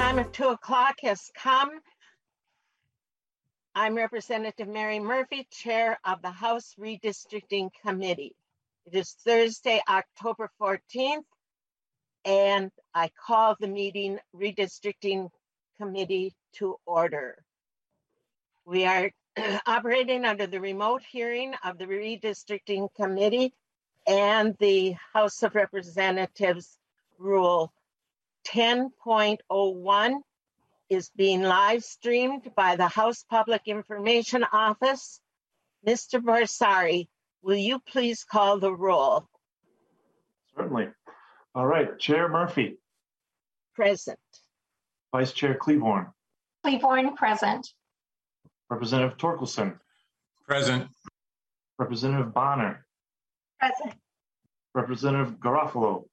time of 2 o'clock has come. I'm Representative Mary Murphy, Chair of the House Redistricting Committee. It is Thursday, October 14th, and I call the meeting Redistricting Committee to order. We are operating under the remote hearing of the Redistricting Committee and the House of Representatives Rule 10.01 is being live streamed by the House Public Information Office. Mr. Borsari, will you please call the roll? Certainly. All right, Chair Murphy. Present. Vice Chair Cleaborn. Cleaborn, present. Representative Torkelson. Present. Representative Bonner. Present. Representative Garofalo.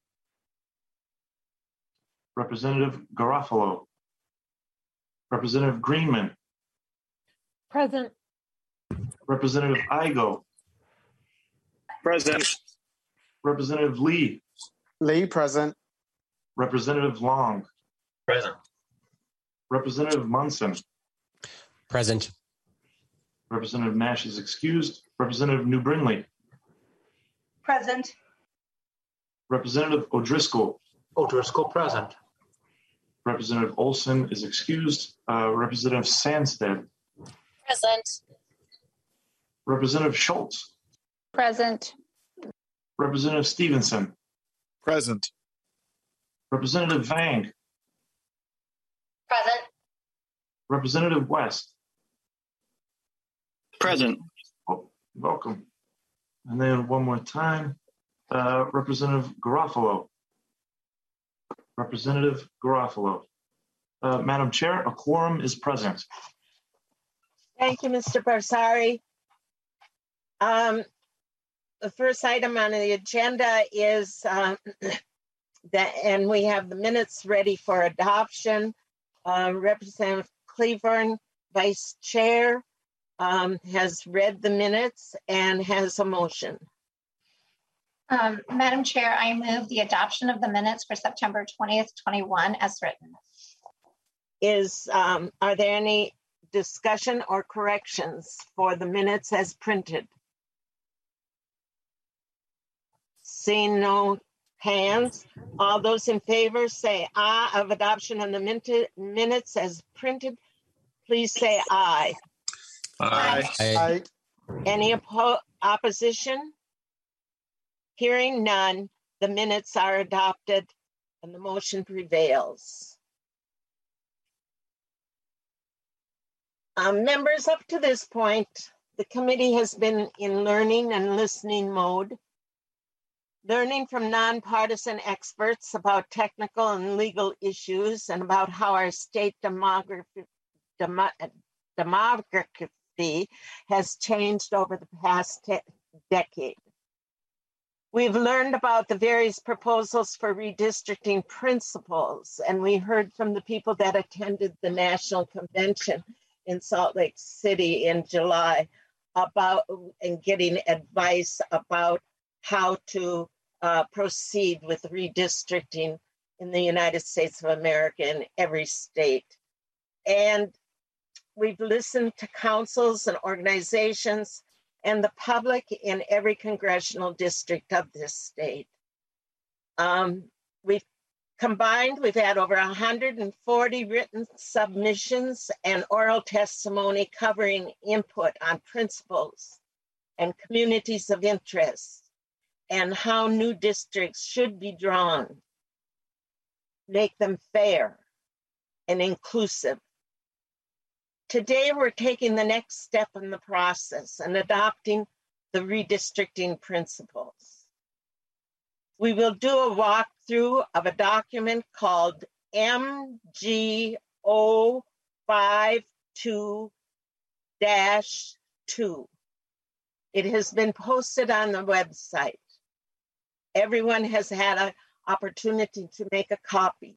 Representative Garofalo. Representative Greenman. Present. Representative Igo. Present. Representative Lee. Lee, present. Representative Long. Present. Representative Munson. Present. Representative Nash is excused. Representative New Brinley. Present. Representative O'Driscoll. O'Driscoll, present. Representative Olson is excused. Representative Sandstead. Present. Representative Schultz. Present. Representative Stevenson. Present. Representative Vang. Present. Representative West. Present. Oh, welcome. And then one more time, Representative Garofalo. Representative Garofalo. Madam Chair, a quorum is present. Thank you, Mr. Borsari. The first item on the agenda is and we have the minutes ready for adoption. Representative Cleaborn, Vice Chair, has read the minutes and has a motion. Madam Chair, I move the adoption of the minutes for September 20th, 21 as written. Are there any discussion or corrections for the minutes as printed? Seeing no hands, all those in favor say aye of adoption of the minutes as printed. Please say aye. Aye. Aye. Any opposition? Hearing none, the minutes are adopted and the motion prevails. Members, up to this point, the committee has been in learning and listening mode, learning from nonpartisan experts about technical and legal issues and about how our state demography has changed over the past decade. We've learned about the various proposals for redistricting principles, and we heard from the people that attended the National Convention in Salt Lake City in July about and getting advice about how to proceed with redistricting in the United States of America in every state. And we've listened to councils and organizations and the public in every congressional district of this state. We've had over 140 written submissions and oral testimony covering input on principles and communities of interest and how new districts should be drawn, make them fair and inclusive. Today, we're taking the next step in the process and adopting the redistricting principles. We will do a walkthrough of a document called MGO52-2. It has been posted on the website. Everyone has had an opportunity to make a copy.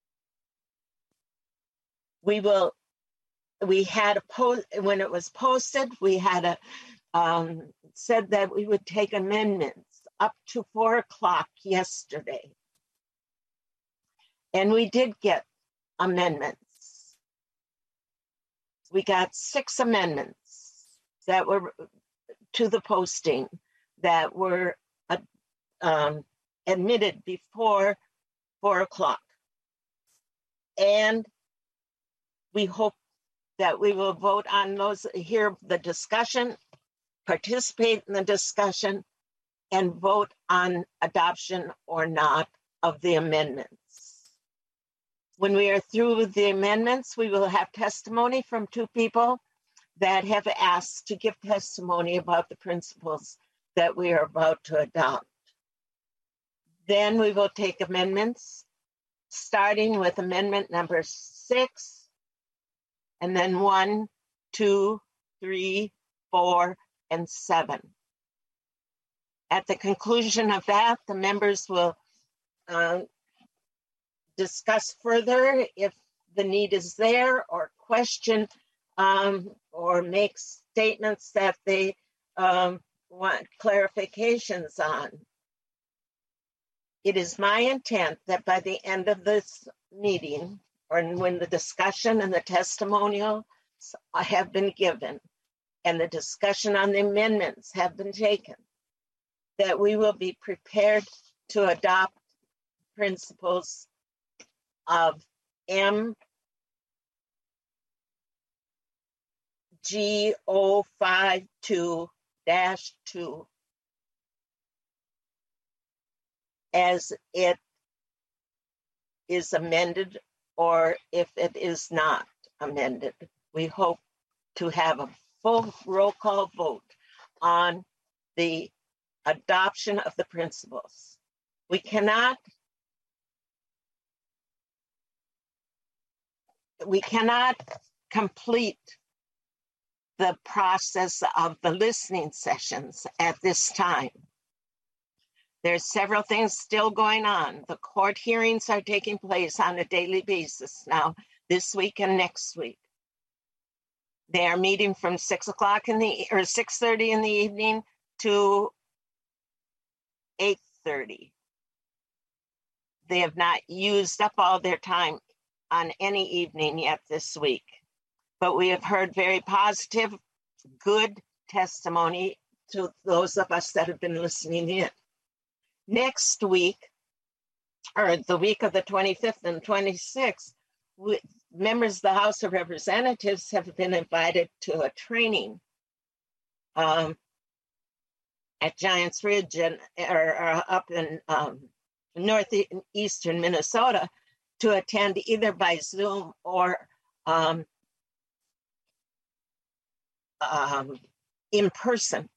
We had a post when it was posted. We had said that we would take amendments up to 4 o'clock yesterday, and we did get amendments. We got 6 amendments that were to the posting that were admitted before 4 o'clock. And we hope that we will vote on those, hear the discussion, participate in the discussion, and vote on adoption or not of the amendments. When we are through with the amendments, we will have testimony from 2 people that have asked to give testimony about the principles that we are about to adopt. Then we will take amendments, starting with amendment number 6, and then 1, 2, 3, 4, and 7. At the conclusion of that, the members will discuss further if the need is there, or question or make statements that they want clarifications on. It is my intent that by the end of this meeting, or when the discussion and the testimonials have been given and the discussion on the amendments have been taken, that we will be prepared to adopt principles of MGO52-2 as it is amended, or if it is not amended. We hope to have a full roll call vote on the adoption of the principles. We cannot complete the process of the listening sessions at this time. There's several things still going on. The court hearings are taking place on a daily basis now, this week and next week. They are meeting from 6:30 in the evening to 8:30. They have not used up all their time on any evening yet this week, but we have heard very positive, good testimony to those of us that have been listening in. Next week, or the week of the 25th and 26th, members of the House of Representatives have been invited to a training at Giants Ridge or up in northeastern Minnesota, to attend either by Zoom or in person.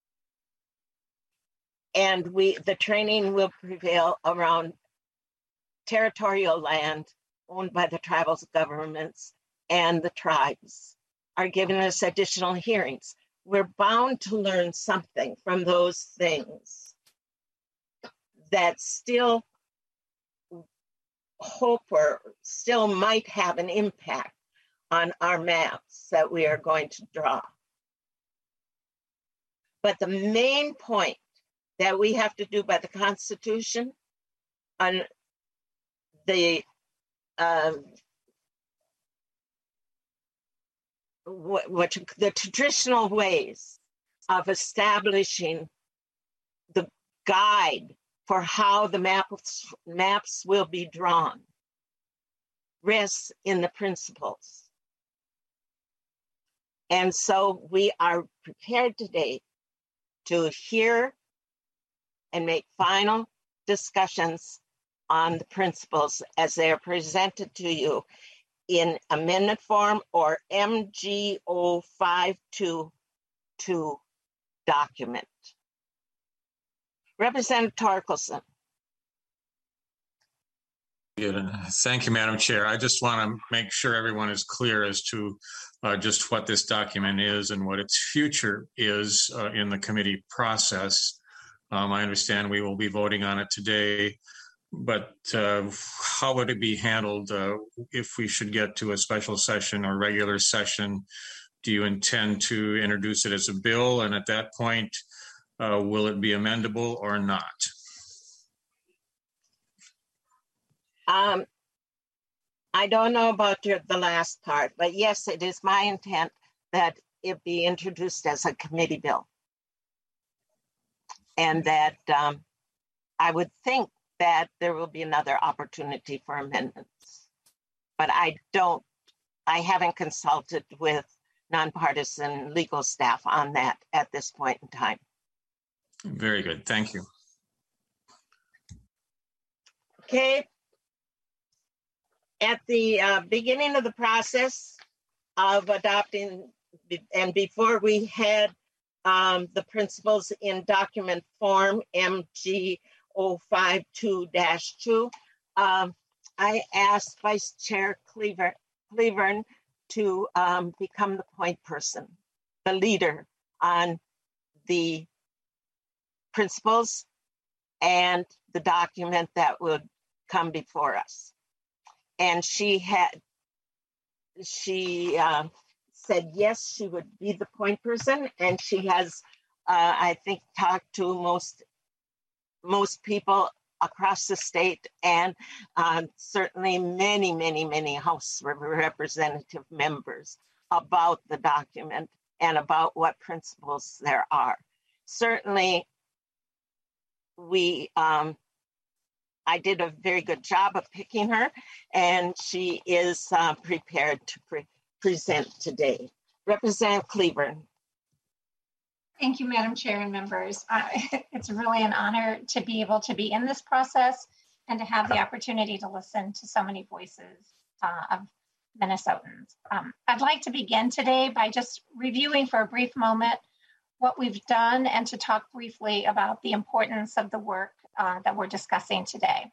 And the training will prevail around territorial land owned by the tribal governments, and the tribes are giving us additional hearings. We're bound to learn something from those things that still hope or still might have an impact on our maps that we are going to draw. But the main point that we have to do by the Constitution on the the traditional ways of establishing the guide for how the maps will be drawn rests in the principles. And so we are prepared today to hear and make final discussions on the principles as they are presented to you in amendment form or MGO 522 document. Representative Torkelson. Good. Thank you, Madam Chair. I just want to make sure everyone is clear as to just what this document is and what its future is in the committee process. I understand we will be voting on it today, but how would it be handled if we should get to a special session or regular session? Do you intend to introduce it as a bill? And at that point, will it be amendable or not? I don't know about the last part, but yes, it is my intent that it be introduced as a committee bill. And that I would think that there will be another opportunity for amendments. But I haven't consulted with nonpartisan legal staff on that at this point in time. Very good. Thank you. Okay. At the beginning of the process of adopting, and before we had the principles in document form MG 052-2, I asked Vice Chair Cleburne to become the point person, the leader on the principles and the document that would come before us. And she said yes, she would be the point person, and she has, I think, talked to most people across the state, and certainly many House representative members about the document and about what principles there are. Certainly, I did a very good job of picking her, and she is prepared to present today. Representative Cleburne. Thank you, Madam Chair and members. It's really an honor to be able to be in this process and to have the opportunity to listen to so many voices of Minnesotans. I'd like to begin today by just reviewing for a brief moment what we've done and to talk briefly about the importance of the work that we're discussing today.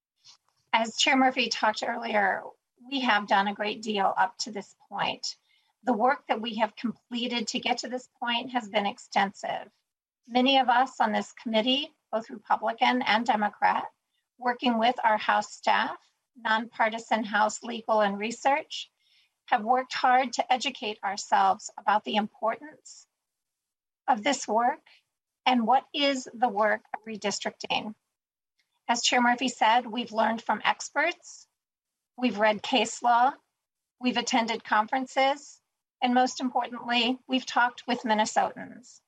As Chair Murphy talked earlier, we have done a great deal up to this point. The work that we have completed to get to this point has been extensive. Many of us on this committee, both Republican and Democrat, working with our House staff, nonpartisan House legal and research, have worked hard to educate ourselves about the importance of this work and what is the work of redistricting. As Chair Murphy said, we've learned from experts, we've read case law, we've attended conferences, and most importantly, we've talked with Minnesotans.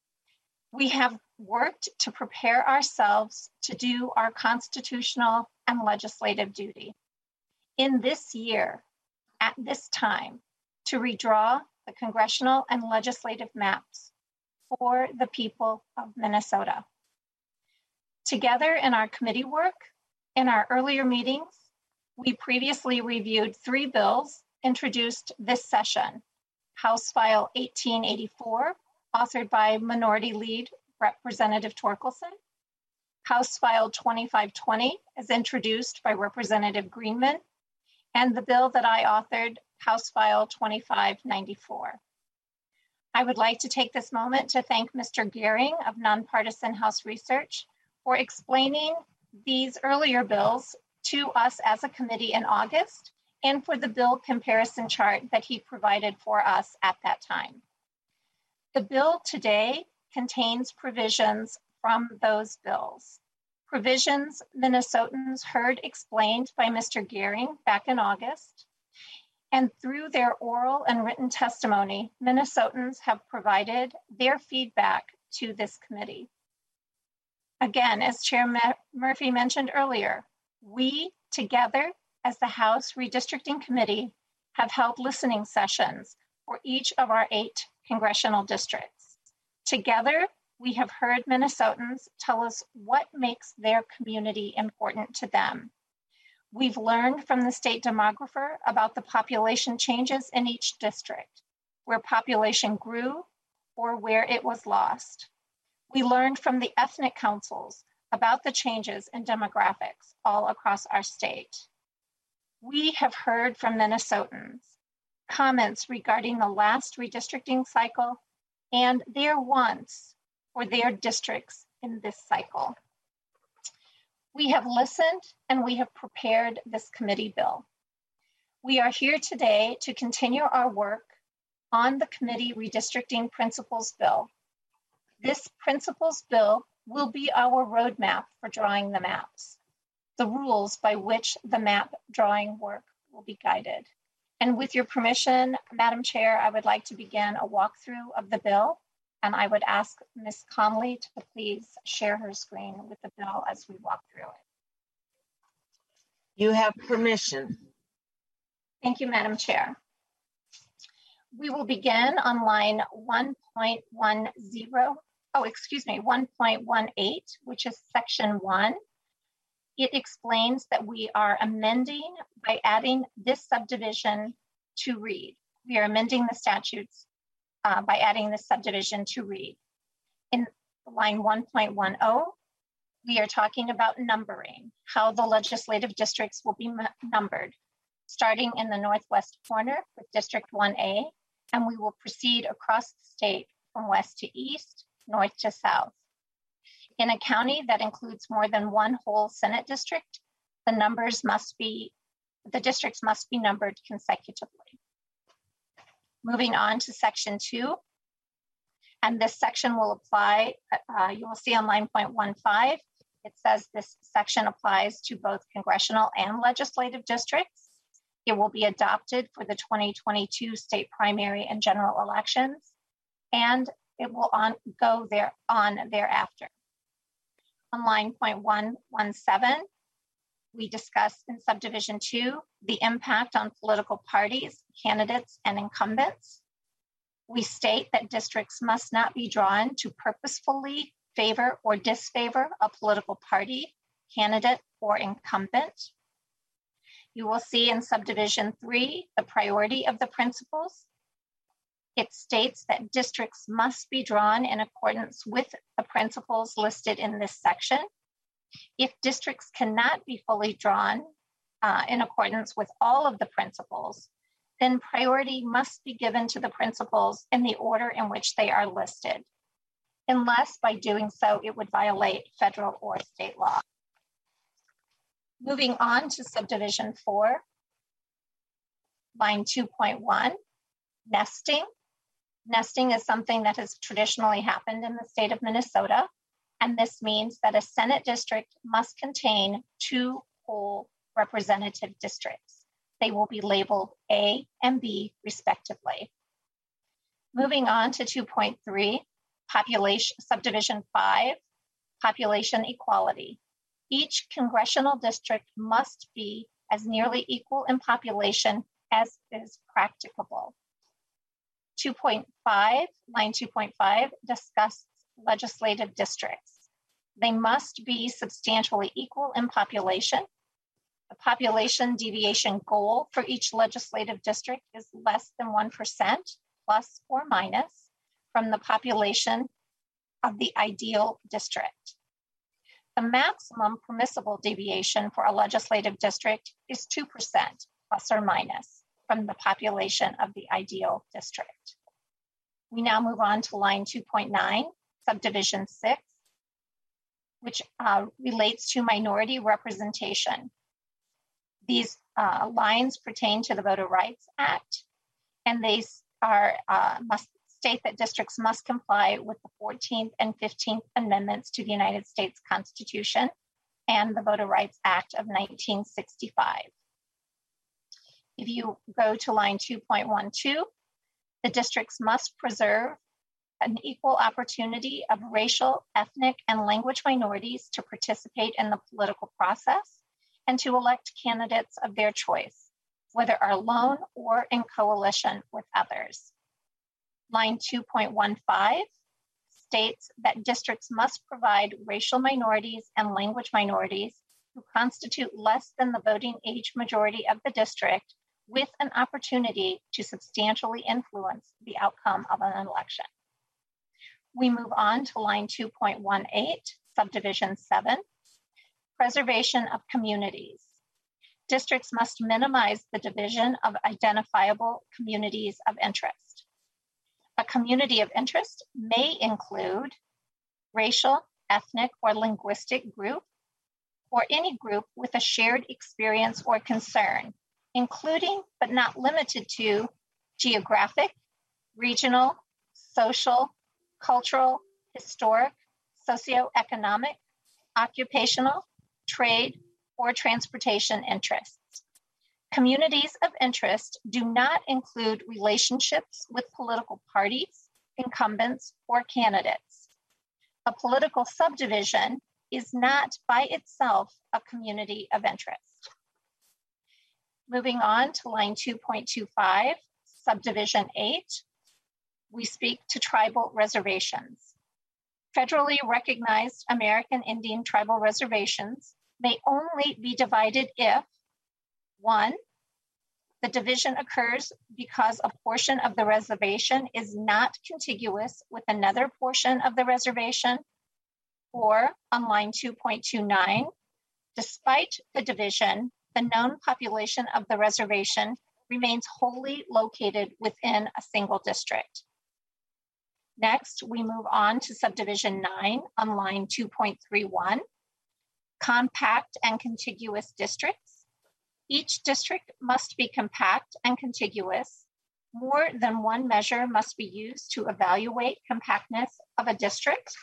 We have worked to prepare ourselves to do our constitutional and legislative duty. In this year, at this time, to redraw the congressional and legislative maps for the people of Minnesota. Together in our committee work, in our earlier meetings, we previously reviewed 3 bills introduced this session. House File 1884, authored by Minority Lead Representative Torkelson. House File 2520 is introduced by Representative Greenman, and the bill that I authored, House File 2594. I would like to take this moment to thank Mr. Gehring of Nonpartisan House Research for explaining these earlier bills to us as a committee in August, and for the bill comparison chart that he provided for us at that time. The bill today contains provisions from those bills. Provisions Minnesotans heard explained by Mr. Gehring back in August, and through their oral and written testimony, Minnesotans have provided their feedback to this committee. Again, as Chair Murphy mentioned earlier, we together as the House Redistricting Committee have held listening sessions for each of our 8 congressional districts. Together, we have heard Minnesotans tell us what makes their community important to them. We've learned from the state demographer about the population changes in each district, where population grew or where it was lost. We learned from the ethnic councils about the changes in demographics all across our state. We have heard from Minnesotans comments regarding the last redistricting cycle and their wants for their districts in this cycle. We have listened and we have prepared this committee bill. We are here today to continue our work on the committee redistricting principles bill. This principles bill will be our roadmap for drawing the maps, the rules by which the map drawing work will be guided. And with your permission, Madam Chair, I would like to begin a walkthrough of the bill, and I would ask Ms. Conley to please share her screen with the bill as we walk through it. You have permission. Thank you, Madam Chair. We will begin on line 1.18, which is section 1. It explains that we are amending by adding this subdivision to read. We are amending the statutes by adding this subdivision to read. In line 1.10, we are talking about numbering, how the legislative districts will be numbered, starting in the northwest corner with District 1A, and we will proceed across the state from west to east, north to south. In a county that includes more than one whole Senate district, the districts must be numbered consecutively. Moving on to section 2, and this section will apply, you will see on line 0.15, it says this section applies to both congressional and legislative districts. It will be adopted for the 2022 state primary and general elections, and it will go thereafter. On line 0.117, we discuss in subdivision 2 the impact on political parties, candidates, and incumbents. We state that districts must not be drawn to purposefully favor or disfavor a political party, candidate, or incumbent. You will see in subdivision 3 the priority of the principles. It states that districts must be drawn in accordance with the principles listed in this section. If districts cannot be fully drawn in accordance with all of the principles, then priority must be given to the principles in the order in which they are listed, unless by doing so it would violate federal or state law. Moving on to subdivision 4, line 2.1, nesting. Nesting is something that has traditionally happened in the state of Minnesota, and this means that a Senate district must contain 2 whole representative districts. They will be labeled A and B respectively. Moving on to 2.3, subdivision 5, population equality. Each congressional district must be as nearly equal in population as is practicable. 2.5, line 2.5 discusses legislative districts. They must be substantially equal in population. The population deviation goal for each legislative district is less than 1%, plus or minus, from the population of the ideal district. The maximum permissible deviation for a legislative district is 2%, plus or minus, from the population of the ideal district. We now move on to line 2.9, subdivision 6, which relates to minority representation. These lines pertain to the Voter Rights Act, and they must state that districts must comply with the 14th and 15th Amendments to the United States Constitution and the Voter Rights Act of 1965. If you go to line 2.12, the districts must preserve an equal opportunity of racial, ethnic, and language minorities to participate in the political process and to elect candidates of their choice, whether alone or in coalition with others. Line 2.15 states that districts must provide racial minorities and language minorities who constitute less than the voting age majority of the district with an opportunity to substantially influence the outcome of an election. We move on to line 2.18, subdivision 7, preservation of communities. Districts must minimize the division of identifiable communities of interest. A community of interest may include racial, ethnic, or linguistic group, or any group with a shared experience or concern, including but not limited to geographic, regional, social, cultural, historic, socioeconomic, occupational, trade, or transportation interests. Communities of interest do not include relationships with political parties, incumbents, or candidates. A political subdivision is not by itself a community of interest. Moving on to line 2.25, subdivision 8, we speak to tribal reservations. Federally recognized American Indian tribal reservations may only be divided if 1, the division occurs because a portion of the reservation is not contiguous with another portion of the reservation, or on line 2.29, despite the division, the known population of the reservation remains wholly located within a single district. Next, we move on to subdivision 9 on line 2.31, compact and contiguous districts. Each district must be compact and contiguous. More than one measure must be used to evaluate compactness of a district.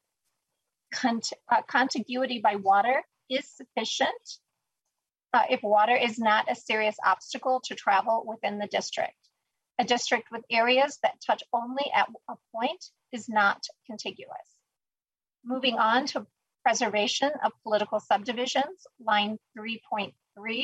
Contiguity by water is sufficient if water is not a serious obstacle to travel within the district. A district with areas that touch only at a point is not contiguous. Moving on to preservation of political subdivisions, line 3.3.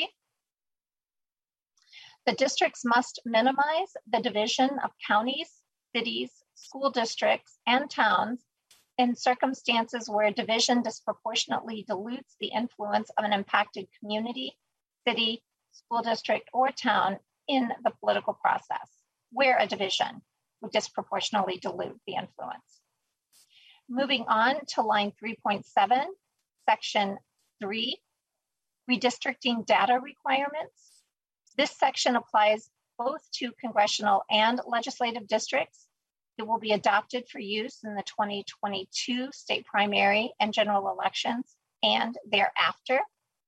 The districts must minimize the division of counties, cities, school districts, and towns in circumstances where a division disproportionately dilutes the influence of an impacted community, city, school district, or town in the political process, where a division would disproportionately dilute the influence. Moving on to line 3.7, section 3, redistricting data requirements. This section applies both to congressional and legislative districts. It will be adopted for use in the 2022 state primary and general elections and thereafter.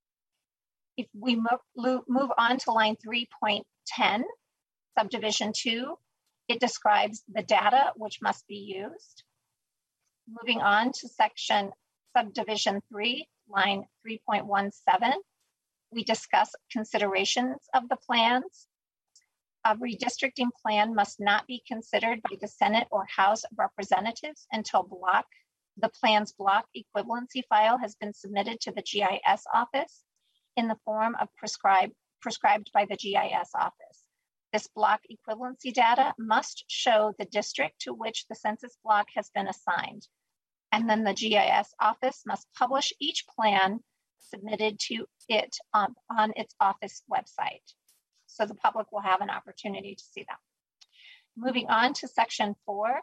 If we move on to line 3.10, subdivision 2, it describes the data which must be used. Moving on to section subdivision 3, line 3.17, we discuss considerations of the plans. A redistricting plan must not be considered by the Senate or House of Representatives until the plan's block equivalency file has been submitted to the GIS office in the form of prescribed by the GIS office. This block equivalency data must show the district to which the census block has been assigned. And then the GIS office must publish each plan submitted to it on its office website. So the public will have an opportunity to see them. Moving on to section 4,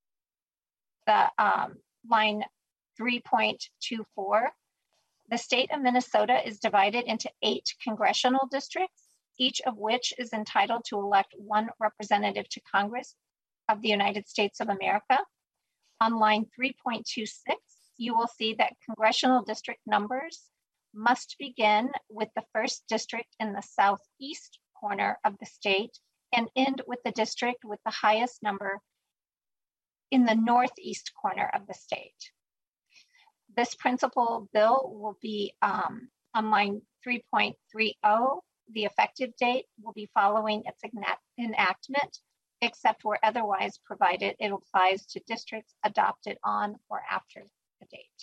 the line 3.24. The state of Minnesota is divided into 8 congressional districts, each of which is entitled to elect 1 representative to Congress of the United States of America. On line 3.26, you will see that congressional district numbers must begin with the first district in the southeast corner of the state and end with the district with the highest number in the northeast corner of the state. This principal bill will be on line 3.30. The effective date will be following its enactment, except where otherwise provided it applies to districts adopted on or after the date.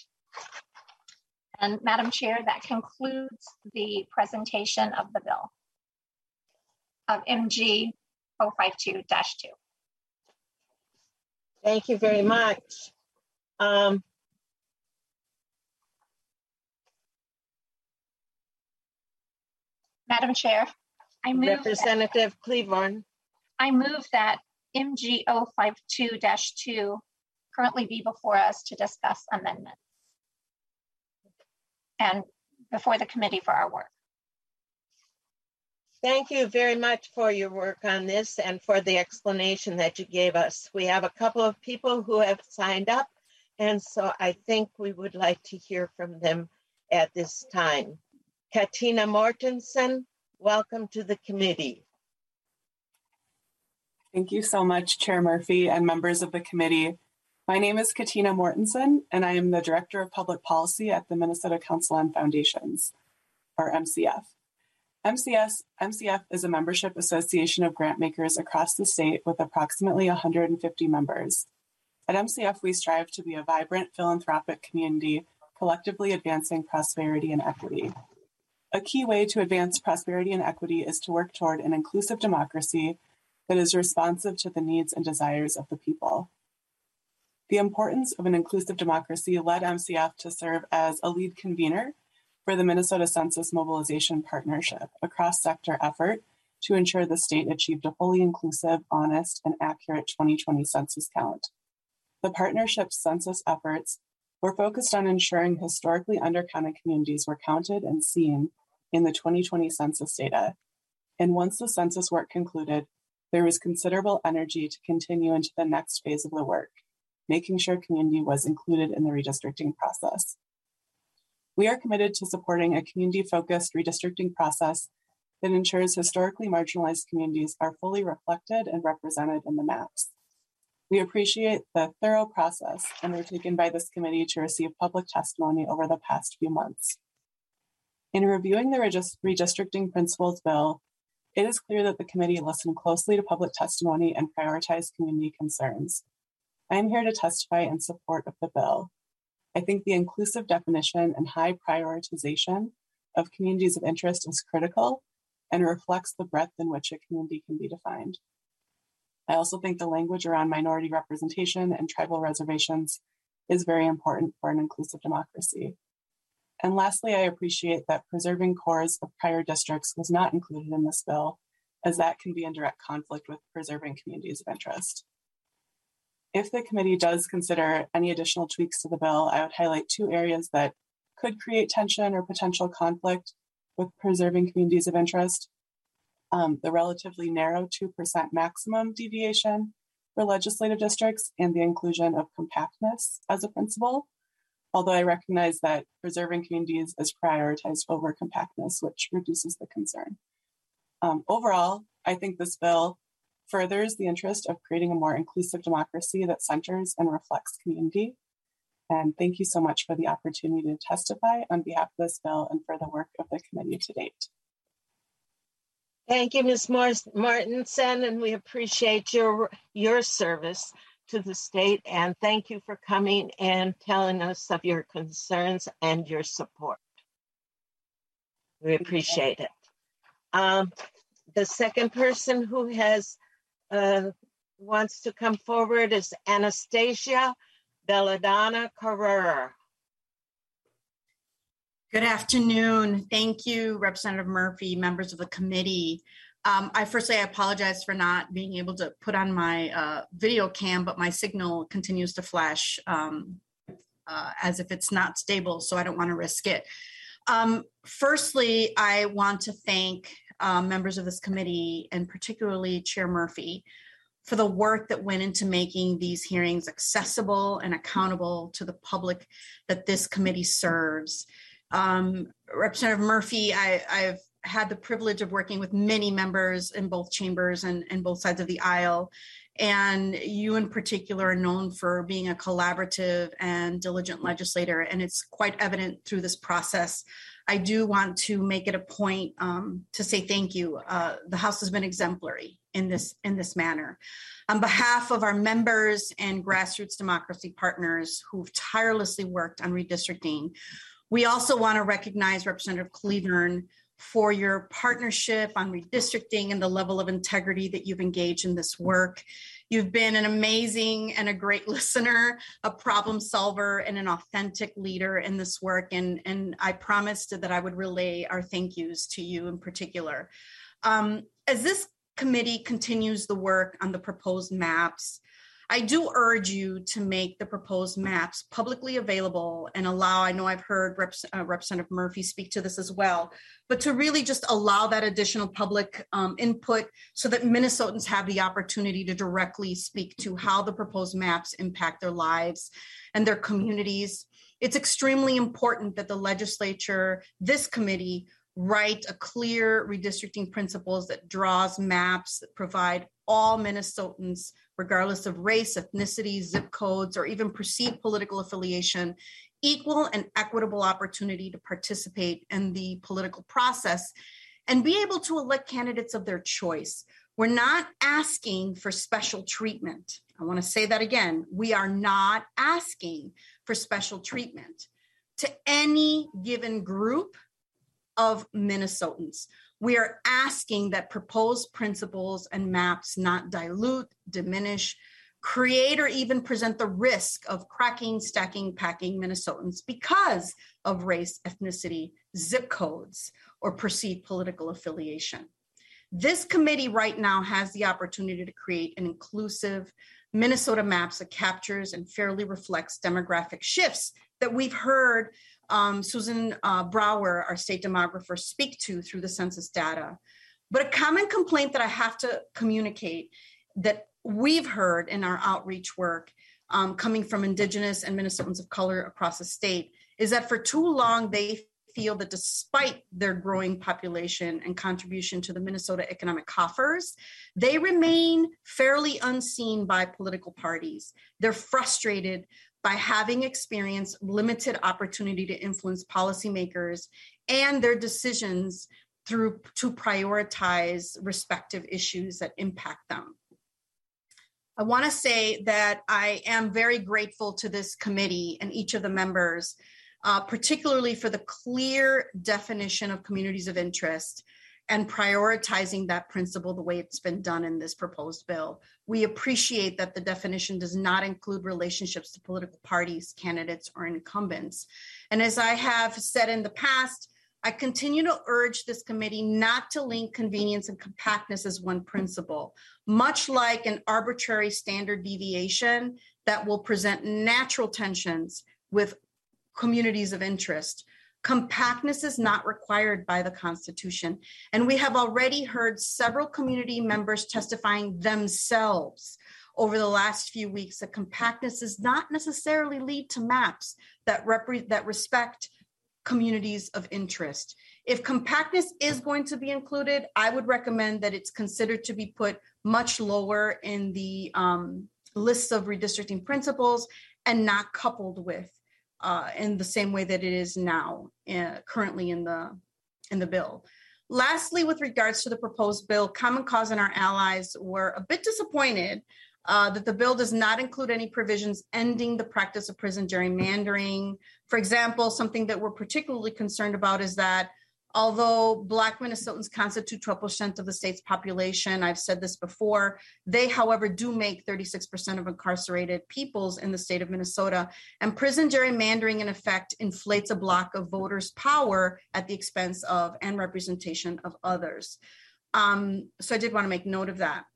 And Madam Chair, that concludes the presentation of the bill of MG 052-2. Thank you very much. Madam Chair, I move Representative Cleaborn. I move that MG 052-2 currently be before us to discuss amendments and before the committee for our work. Thank you very much for your work on this and for the explanation that you gave us. We have a couple of people who have signed up, and so I think we would like to hear from them at this time. Katina Mortensen, welcome to the committee. Thank you so much, Chair Murphy and members of the committee. My name is Katina Mortensen, and I am the Director of Public Policy at the Minnesota Council on Foundations, or MCF. MCF is a membership association of grant makers across the state with approximately 150 members. At MCF, we strive to be a vibrant philanthropic community, collectively advancing prosperity and equity. A key way to advance prosperity and equity is to work toward an inclusive democracy that is responsive to the needs and desires of the people. The importance of an inclusive democracy led MCF to serve as a lead convener for the Minnesota Census Mobilization Partnership, a cross-sector effort to ensure the state achieved a fully inclusive, honest, and accurate 2020 census count. The partnership's census efforts were focused on ensuring historically undercounted communities were counted and seen in the 2020 census data. And once the census work concluded, there was considerable energy to continue into the next phase of the work, making sure community was included in the redistricting process. We are committed to supporting a community-focused redistricting process that ensures historically marginalized communities are fully reflected and represented in the maps. We appreciate the thorough process undertaken by this committee to receive public testimony over the past few months. In reviewing the redistricting principles bill, it is clear that the committee listened closely to public testimony and prioritized community concerns. I am here to testify in support of the bill. I think the inclusive definition and high prioritization of communities of interest is critical and reflects the breadth in which a community can be defined. I also think the language around minority representation and tribal reservations is very important for an inclusive democracy. And lastly, I appreciate that preserving cores of prior districts was not included in this bill, as that can be in direct conflict with preserving communities of interest. If the committee does consider any additional tweaks to the bill, I would highlight two areas that could create tension or potential conflict with preserving communities of interest. The relatively narrow 2% maximum deviation for legislative districts and the inclusion of compactness as a principle, although I recognize that preserving communities is prioritized over compactness, which reduces the concern. Overall, I think this bill furthers the interest of creating a more inclusive democracy that centers and reflects community. And thank you so much for the opportunity to testify on behalf of this bill and for the work of the committee to date. Thank you, Ms. Mortensen, and we appreciate your service to the state. And thank you for coming and telling us of your concerns and your support. We appreciate it. The second person who has wants to come forward is Anastasia Belladonna Carrera. Good afternoon. Thank you, Representative Murphy, members of the committee. I apologize for not being able to put on my video cam, but my signal continues to flash as if it's not stable, so I don't want to risk it. Firstly, I want to thank members of this committee, and particularly Chair Murphy, for the work that went into making these hearings accessible and accountable to the public that this committee serves. Representative Murphy, I've had the privilege of working with many members in both chambers and both sides of the aisle. And you in particular are known for being a collaborative and diligent legislator, and it's quite evident through this process. I do want to make it a point to say thank you. The House has been exemplary in this manner. On behalf of our members and grassroots democracy partners who've tirelessly worked on redistricting, we also want to recognize Representative Cleburne for your partnership on redistricting and the level of integrity that you've engaged in this work. You've been an amazing and a great listener, a problem solver, and an authentic leader in this work. And I promised that I would relay our thank yous to you in particular. As this committee continues the work on the proposed maps, I do urge you to make the proposed maps publicly available and allow, I know I've heard Representative Murphy speak to this as well, but to really just allow that additional public input so that Minnesotans have the opportunity to directly speak to how the proposed maps impact their lives and their communities. It's extremely important that the legislature, this committee, write a clear redistricting principles that draws maps that provide all Minnesotans, regardless of race, ethnicity, zip codes, or even perceived political affiliation, equal and equitable opportunity to participate in the political process and be able to elect candidates of their choice. We're not asking for special treatment. I want to say that again. We are not asking for special treatment to any given group of Minnesotans. We are asking that proposed principles and maps not dilute, diminish, create, or even present the risk of cracking, stacking, packing Minnesotans because of race, ethnicity, zip codes, or perceived political affiliation. This committee right now has the opportunity to create an inclusive Minnesota maps that captures and fairly reflects demographic shifts that we've heard Susan Brower, our state demographer, speak to through the census data. But a common complaint that I have to communicate that we've heard in our outreach work coming from Indigenous and Minnesotans of color across the state is that for too long, they feel that despite their growing population and contribution to the Minnesota economic coffers, they remain fairly unseen by political parties. They're frustrated by having experienced limited opportunity to influence policymakers and their decisions to prioritize respective issues that impact them. I want to say that I am very grateful to this committee and each of the members, particularly for the clear definition of communities of interest and prioritizing that principle the way it's been done in this proposed bill. We appreciate that the definition does not include relationships to political parties, candidates, or incumbents. And as I have said in the past, I continue to urge this committee not to link convenience and compactness as one principle, much like an arbitrary standard deviation that will present natural tensions with communities of interest. Compactness is not required by the Constitution. And we have already heard several community members testifying themselves over the last few weeks that compactness does not necessarily lead to maps that respect communities of interest. If compactness is going to be included, I would recommend that it's considered to be put much lower in the lists of redistricting principles and not coupled with in the same way that it is now currently in the bill. Lastly, with regards to the proposed bill, Common Cause and our allies were a bit disappointed that the bill does not include any provisions ending the practice of prison gerrymandering. For example, something that we're particularly concerned about is that although Black Minnesotans constitute 12% of the state's population, I've said this before, they, however, do make 36% of incarcerated peoples in the state of Minnesota. And prison gerrymandering, in effect, inflates a block of voters' power at the expense of and representation of others. So I did want to make note of that.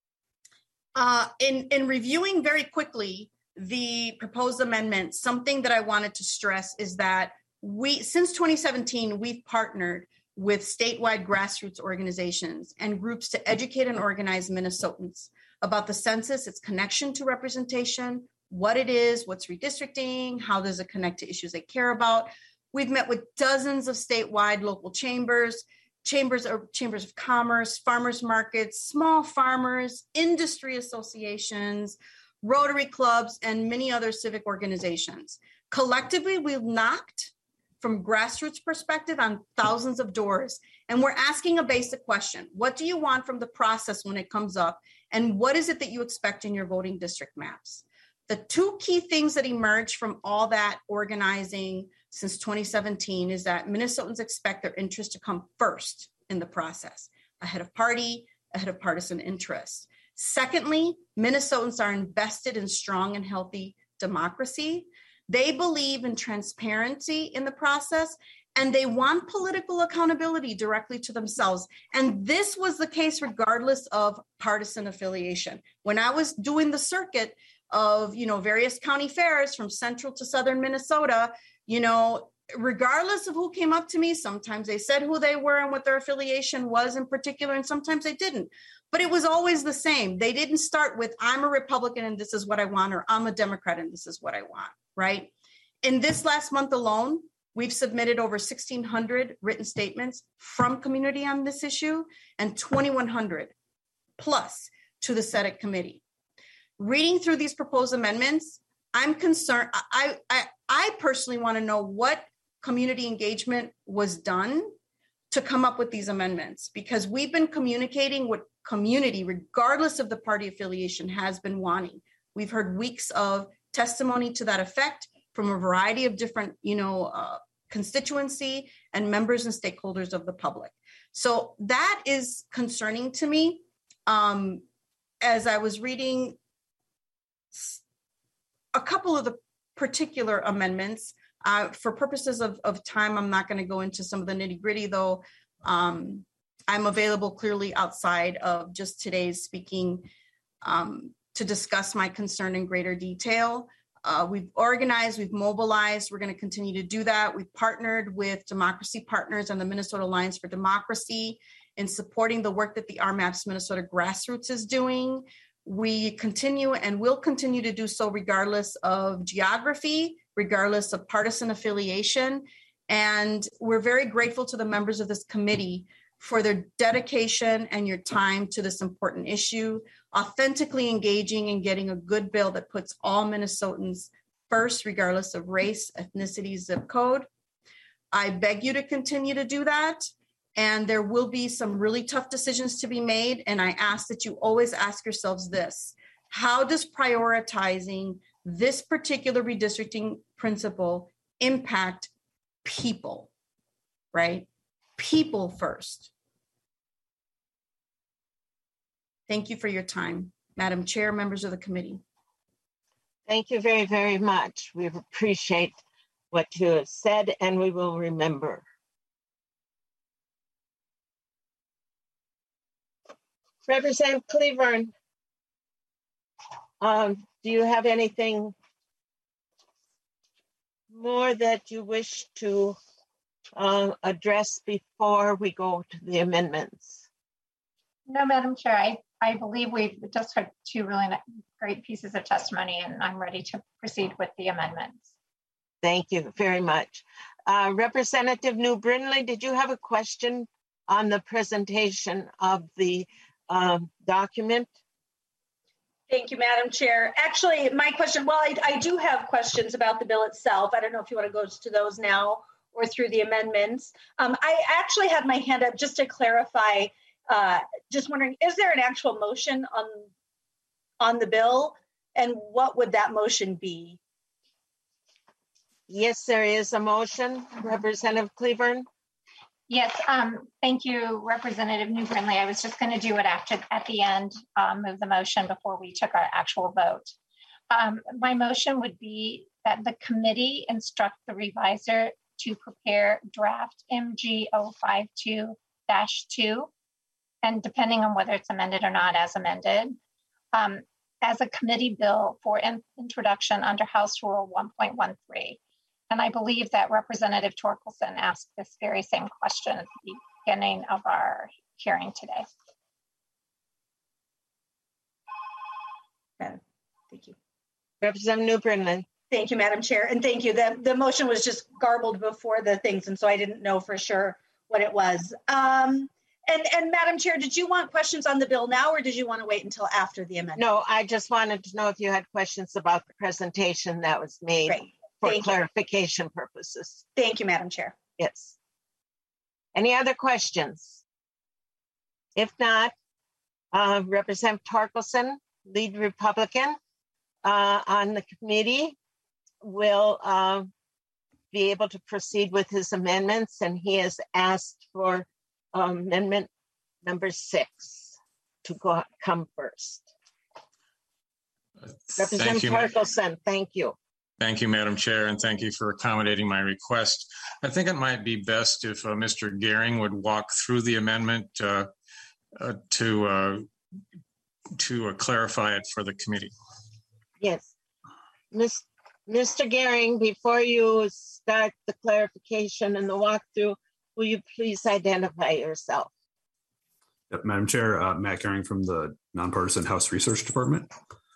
In reviewing very quickly the proposed amendments, something that I wanted to stress is that since 2017, we've partnered with statewide grassroots organizations and groups to educate and organize Minnesotans about the census, its connection to representation, what it is, what's redistricting, how does it connect to issues they care about. We've met with dozens of statewide local chambers of commerce, farmers markets, small farmers, industry associations, Rotary clubs, and many other civic organizations. Collectively, we've knocked from grassroots perspective on thousands of doors. And we're asking a basic question. What do you want from the process when it comes up? And what is it that you expect in your voting district maps? The two key things that emerged from all that organizing since 2017 is that Minnesotans expect their interest to come first in the process, ahead of partisan interest. Secondly, Minnesotans are invested in strong and healthy democracy. They believe in transparency in the process, and they want political accountability directly to themselves. And this was the case regardless of partisan affiliation. When I was doing the circuit of, various county fairs from central to southern Minnesota, regardless of who came up to me, sometimes they said who they were and what their affiliation was in particular, and sometimes they didn't. But it was always the same. They didn't start with, I'm a Republican and this is what I want, or I'm a Democrat and this is what I want, right? In this last month alone, we've submitted over 1,600 written statements from community on this issue and 2,100 plus to the Senate committee. Reading through these proposed amendments, I'm concerned. I personally want to know what community engagement was done to come up with these amendments, because we've been communicating what community, regardless of the party affiliation, has been wanting. We've heard weeks of testimony to that effect from a variety of different, constituency and members and stakeholders of the public. So that is concerning to me. As I was reading a couple of the particular amendments, for purposes of time, I'm not going to go into some of the nitty gritty, though. I'm available clearly outside of just today's speaking to discuss my concern in greater detail. We've organized, we've mobilized, we're going to continue to do that. We've partnered with Democracy Partners and the Minnesota Alliance for Democracy in supporting the work that the RMAPS Minnesota Grassroots is doing. We continue and will continue to do so regardless of geography, regardless of partisan affiliation. And we're very grateful to the members of this committee for their dedication and your time to this important issue, authentically engaging and getting a good bill that puts all Minnesotans first, regardless of race, ethnicity, zip code. I beg you to continue to do that. And there will be some really tough decisions to be made. And I ask that you always ask yourselves this: how does prioritizing this particular redistricting principle impact people, right? People first. Thank you for your time, Madam Chair, members of the committee. Thank you very, very much. We appreciate what you have said, and we will remember. Representative Cleburne, do you have anything more that you wish to address before we go to the amendments? No, Madam Chair, I believe we've just heard two really great pieces of testimony, and I'm ready to proceed with the amendments. Thank you very much. Representative New Brindley, did you have a question on the presentation of the document? Thank you, Madam Chair. Actually, my question, well, I do have questions about the bill itself. I don't know if you want to go to those now or through the amendments. I actually had my hand up just to clarify, just wondering, is there an actual motion on the bill, and what would that motion be? Yes, there is a motion. Representative Cleburne? Yes, thank you, Representative New Brindley. I was just going to do it at the end, move the motion before we took our actual vote. My motion would be that the committee instruct the reviser to prepare draft MG 052-2, and depending on whether it's amended or not, as amended, as a committee bill for introduction under House Rule 1.13. And I believe that Representative Torkelson asked this very same question at the beginning of our hearing today. Thank you. Representative New Brindley. Thank you, Madam Chair. And thank you. The motion was just garbled before the things, and so I didn't know for sure what it was. And Madam Chair, did you want questions on the bill now, or did you want to wait until after the amendment? No, I just wanted to know if you had questions about the presentation that was made. Great. For Thank clarification purposes. Thank you, Madam Chair. Yes. Any other questions? If not, Representative Torkelson, lead Republican on the committee, will be able to proceed with his amendments, and he has asked for amendment number 6 to come first. Representative Torkelson, thank you. Thank you, Madam Chair, and thank you for accommodating my request. I think it might be best if Mr. Gehring would walk through the amendment to clarify it for the committee. Yes. Mr. Gehring, before you start the clarification and the walkthrough, will you please identify yourself? Yep, Madam Chair, Matt Gehring from the Nonpartisan House Research Department.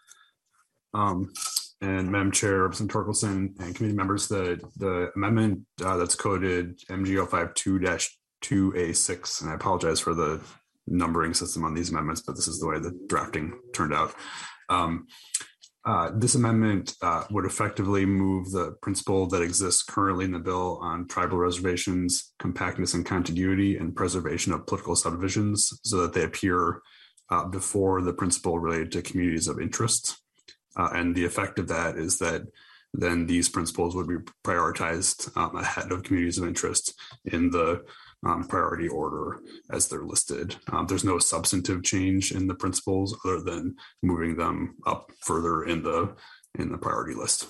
And Madam Chair, Representative Torkelson, and committee members, the amendment that's coded MG 052-2A6, and I apologize for the numbering system on these amendments, but this is the way the drafting turned out. This amendment would effectively move the principle that exists currently in the bill on tribal reservations, compactness and contiguity, and preservation of political subdivisions so that they appear before the principle related to communities of interest. And the effect of that is that then these principles would be prioritized ahead of communities of interest in the priority order as they're listed. There's no substantive change in the principles other than moving them up further in the priority list.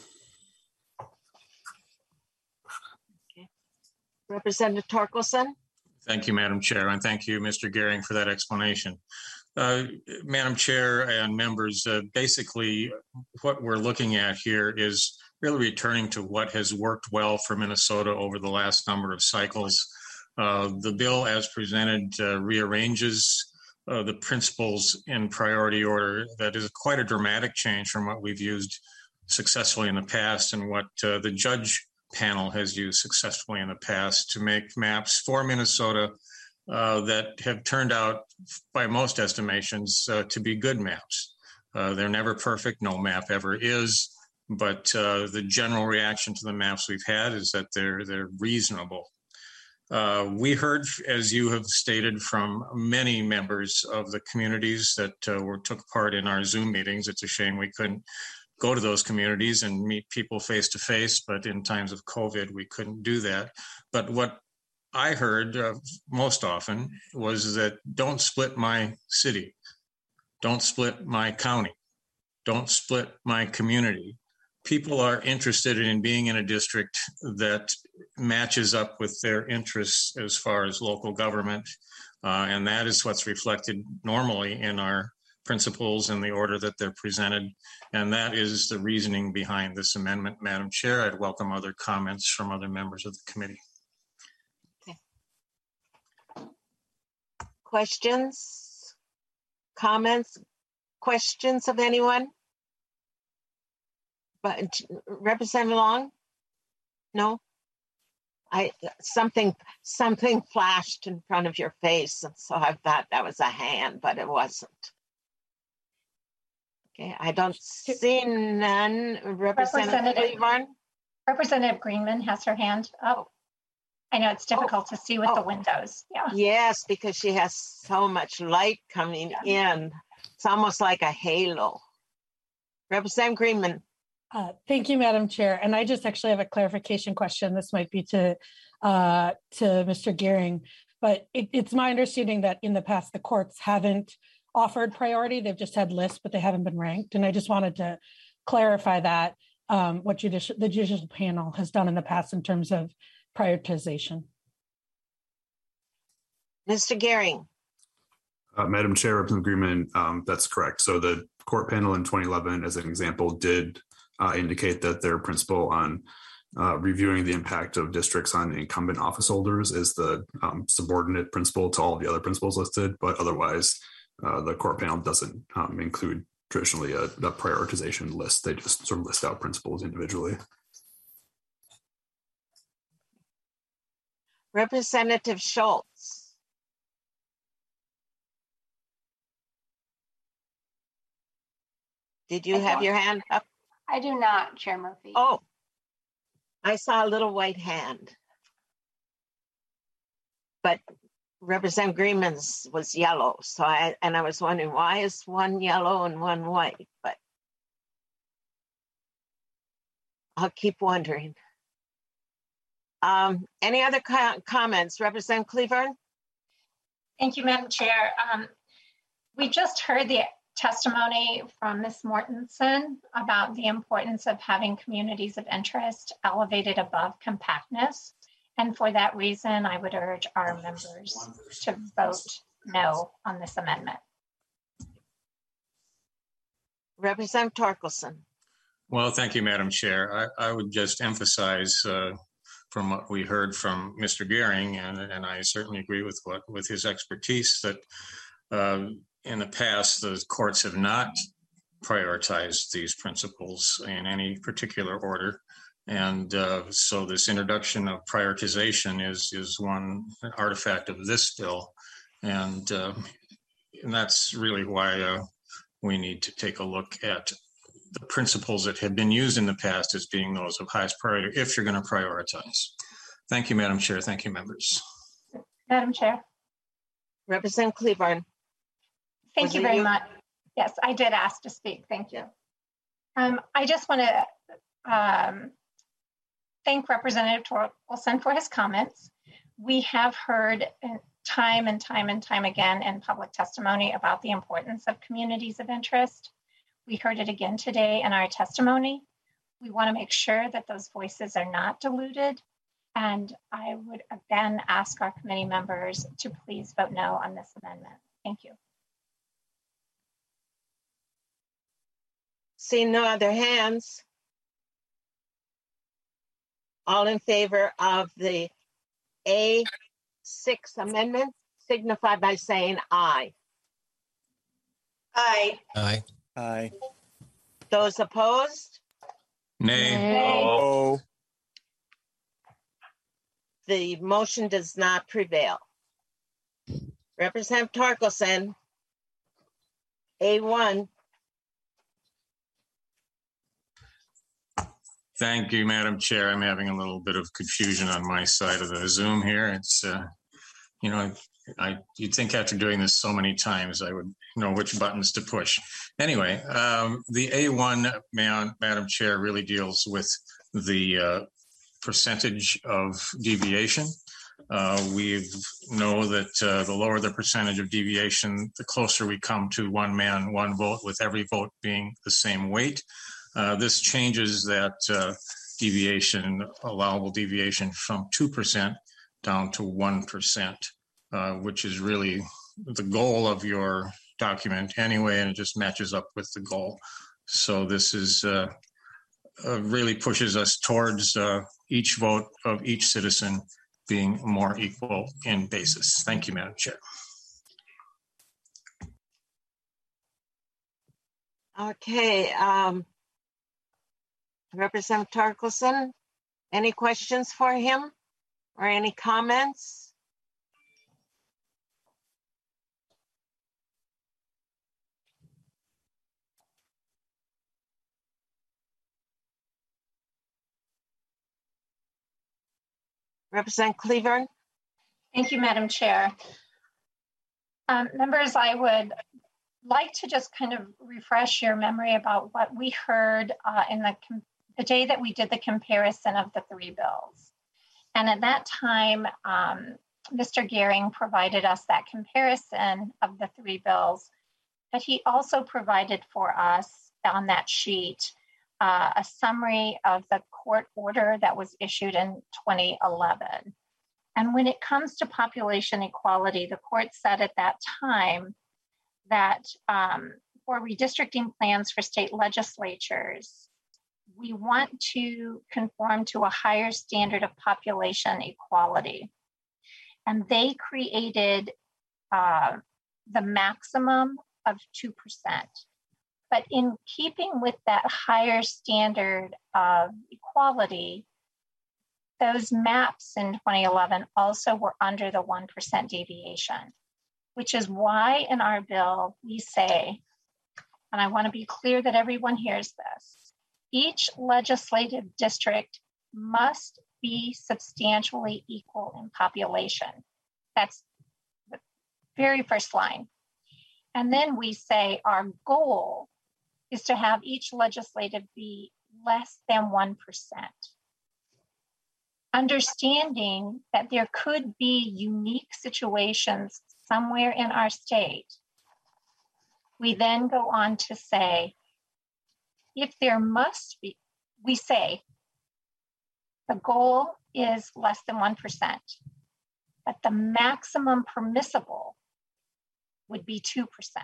Okay. Representative Torkelson. Thank you, Madam Chair, and thank you, Mr. Gehring, for that explanation. Madam Chair and members, basically what we're looking at here is really returning to what has worked well for Minnesota over the last number of cycles. The bill as presented rearranges the principles in priority order. That is quite a dramatic change from what we've used successfully in the past and what the judge panel has used successfully in the past to make maps for Minnesota that have turned out, by most estimations, to be good maps. They're never perfect, no map ever is, but the general reaction to the maps we've had is that they're reasonable. We heard, as you have stated, from many members of the communities that took part in our Zoom meetings. It's a shame we couldn't go to those communities and meet people face to face, but in times of COVID, we couldn't do that. But what I heard most often was that don't split my city, don't split my county, don't split my community. People are interested in being in a district that matches up with their interests as far as local government. And that is what's reflected normally in our principles and the order that they're presented. And that is the reasoning behind this amendment, Madam Chair. I'd welcome other comments from other members of the committee. Okay. Questions, comments, questions of anyone? But Representative Long? No? Something flashed in front of your face, and so I thought that was a hand, but it wasn't. Okay, I don't see none. Representative Cleavorn? Representative Greenman has her hand up. I know it's difficult to see with the windows. Yeah. Yes, because she has so much light coming in. It's almost like a halo. Representative Greenman. Thank you, Madam Chair. And I just actually have a clarification question. This might be to Mr. Gehring, but it's my understanding that in the past, the courts haven't offered priority. They've just had lists, but they haven't been ranked. And I just wanted to clarify that what the judicial panel has done in the past in terms of prioritization. Mr. Gehring. Madam Chair, Representative Greenman, that's correct. So the court panel in 2011, as an example, did indicate that their principle on reviewing the impact of districts on incumbent office holders is the subordinate principle to all the other principles listed, but otherwise the court panel doesn't include traditionally a prioritization list. They just sort of list out principles individually. Representative Schultz. Did you have your hand up? I do not, Chair Murphy. Oh, I saw a little white hand. But Representative Greenman's was yellow. So I was wondering, why is one yellow and one white? But I'll keep wondering. Any other comments? Representative Cleavorn? Thank you, Madam Chair. We just heard the testimony from Ms. Mortensen about the importance of having communities of interest elevated above compactness. And for that reason, I would urge our members to vote no on this amendment. Representative Torkelson. Well, thank you, Madam Chair. I would just emphasize from what we heard from Mr. Gehring, and I certainly agree with his expertise, that in the past, the courts have not prioritized these principles in any particular order. And so this introduction of prioritization is one artifact of this bill. And that's really why we need to take a look at the principles that have been used in the past as being those of highest priority if you're going to prioritize. Thank you, Madam Chair. Thank you, members. Madam Chair. Representative Cleburne. Thank Was you it very you? much. Yes, I did ask to speak. Thank you. I just want to thank Representative Torkelson for his comments. We have heard time and time again in public testimony about the importance of communities of interest. We heard it again today in our testimony. We want to make sure that those voices are not diluted. And I would again ask our committee members to please vote no on this amendment. Thank you. Seeing no other hands, all in favor of the A6 amendment signify by saying aye. Aye. Aye. Aye. Those opposed? Nay. Oh. The motion does not prevail. Representative Torkelson, A1. Thank you, Madam Chair. I'm having a little bit of confusion on my side of the Zoom here. It's, you know, you'd think after doing this so many times, I would know which buttons to push. Anyway, the A1, Madam Chair, really deals with the percentage of deviation. We know that the lower the percentage of deviation, the closer we come to one man, one vote, with every vote being the same weight. This changes that deviation, allowable deviation, from 2% down to 1%, which is really the goal of your document anyway, and it just matches up with the goal. So this is really pushes us towards each vote of each citizen being more equal in basis. Thank you, Madam Chair. Okay. Representative Torkelson, any questions for him or any comments? Representative Cleburne. Thank you, Madam Chair. Members, I would like to just kind of refresh your memory about what we heard in the day that we did the comparison of the three bills. And at that time, Mr. Gehring provided us that comparison of the three bills, but he also provided for us on that sheet a summary of the court order that was issued in 2011. And when it comes to population equality, the court said at that time that for redistricting plans for state legislatures, we want to conform to a higher standard of population equality. And they created the maximum of 2%. But in keeping with that higher standard of equality, those maps in 2011 also were under the 1% deviation, which is why in our bill we say, and I want to be clear that everyone hears this, each legislative district must be substantially equal in population. That's the very first line. And then we say our goal is to have each legislative be less than 1%. Understanding that there could be unique situations somewhere in our state, we then go on to say, if there must be, we say the goal is less than 1%, but the maximum permissible would be 2%.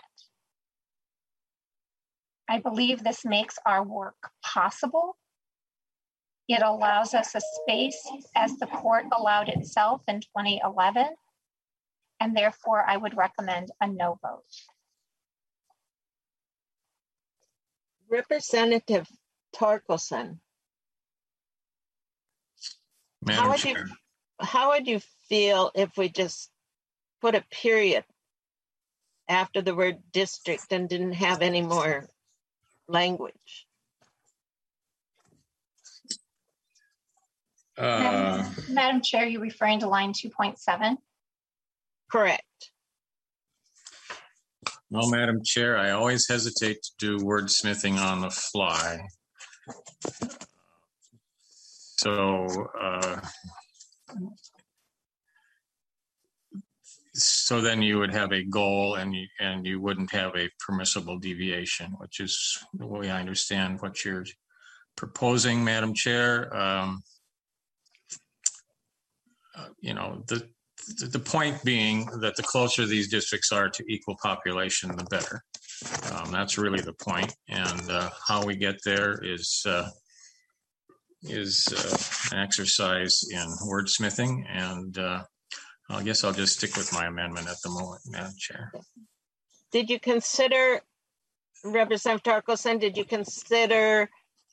I believe this makes our work possible. It allows us a space as the court allowed itself in 2011, and therefore I would recommend a no vote. Representative Torkelson, how would you feel if we just put a period after the word district and didn't have any more language? Madam Chair, you're referring to line 2.7? Correct. Well, Madam Chair, I always hesitate to do wordsmithing on the fly. So then you would have a goal and you wouldn't have a permissible deviation, which is the way I understand what you're proposing, Madam Chair. The point being that the closer these districts are to equal population, the better. That's really the point. And how we get there is an exercise in wordsmithing. And I guess I'll just stick with my amendment at the moment, Madam Chair. Did you consider, Representative Torkelson, did you consider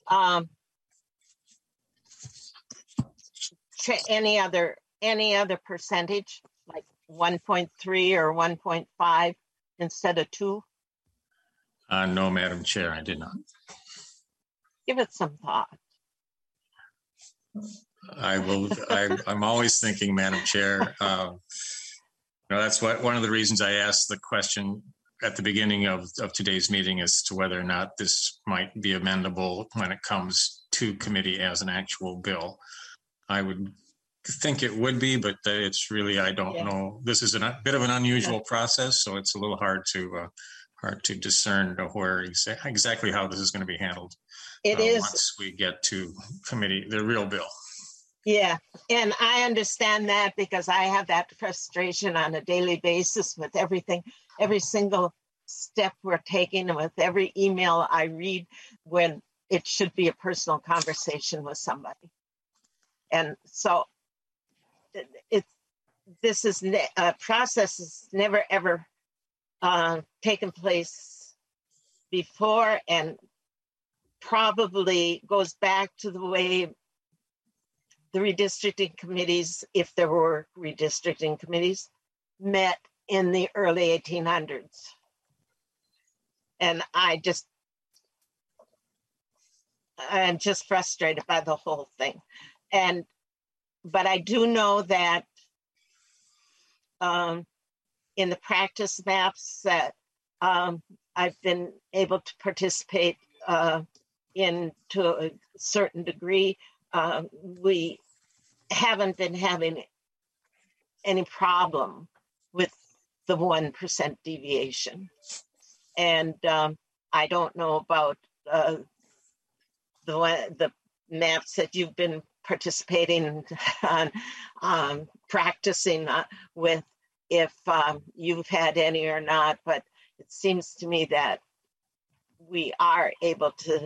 any other percentage, like 1.3 or 1.5 instead of 2? No, Madam Chair, I did not. Give it some thought. I will. I'm always thinking, Madam Chair. That's one of the reasons I asked the question at the beginning of today's meeting as to whether or not this might be amendable when it comes to committee as an actual bill. I would think it would be, but it's really, I don't know. This is a bit of an unusual process, so it's a little hard to discern where exactly how this is going to be handled. It is once we get to committee, the real bill. Yeah, and I understand that because I have that frustration on a daily basis with everything, every single step we're taking, and with every email I read when it should be a personal conversation with somebody. And so this is a process has never ever taken place before, and probably goes back to the way the redistricting committees, if there were redistricting committees, met in the early 1800s. And I'm just frustrated by the whole thing. But I do know that in the practice maps that I've been able to participate in to a certain degree, we haven't been having any problem with the 1% deviation. And I don't know about the maps that you've been participating on, practicing with, if you've had any or not, but it seems to me that we are able to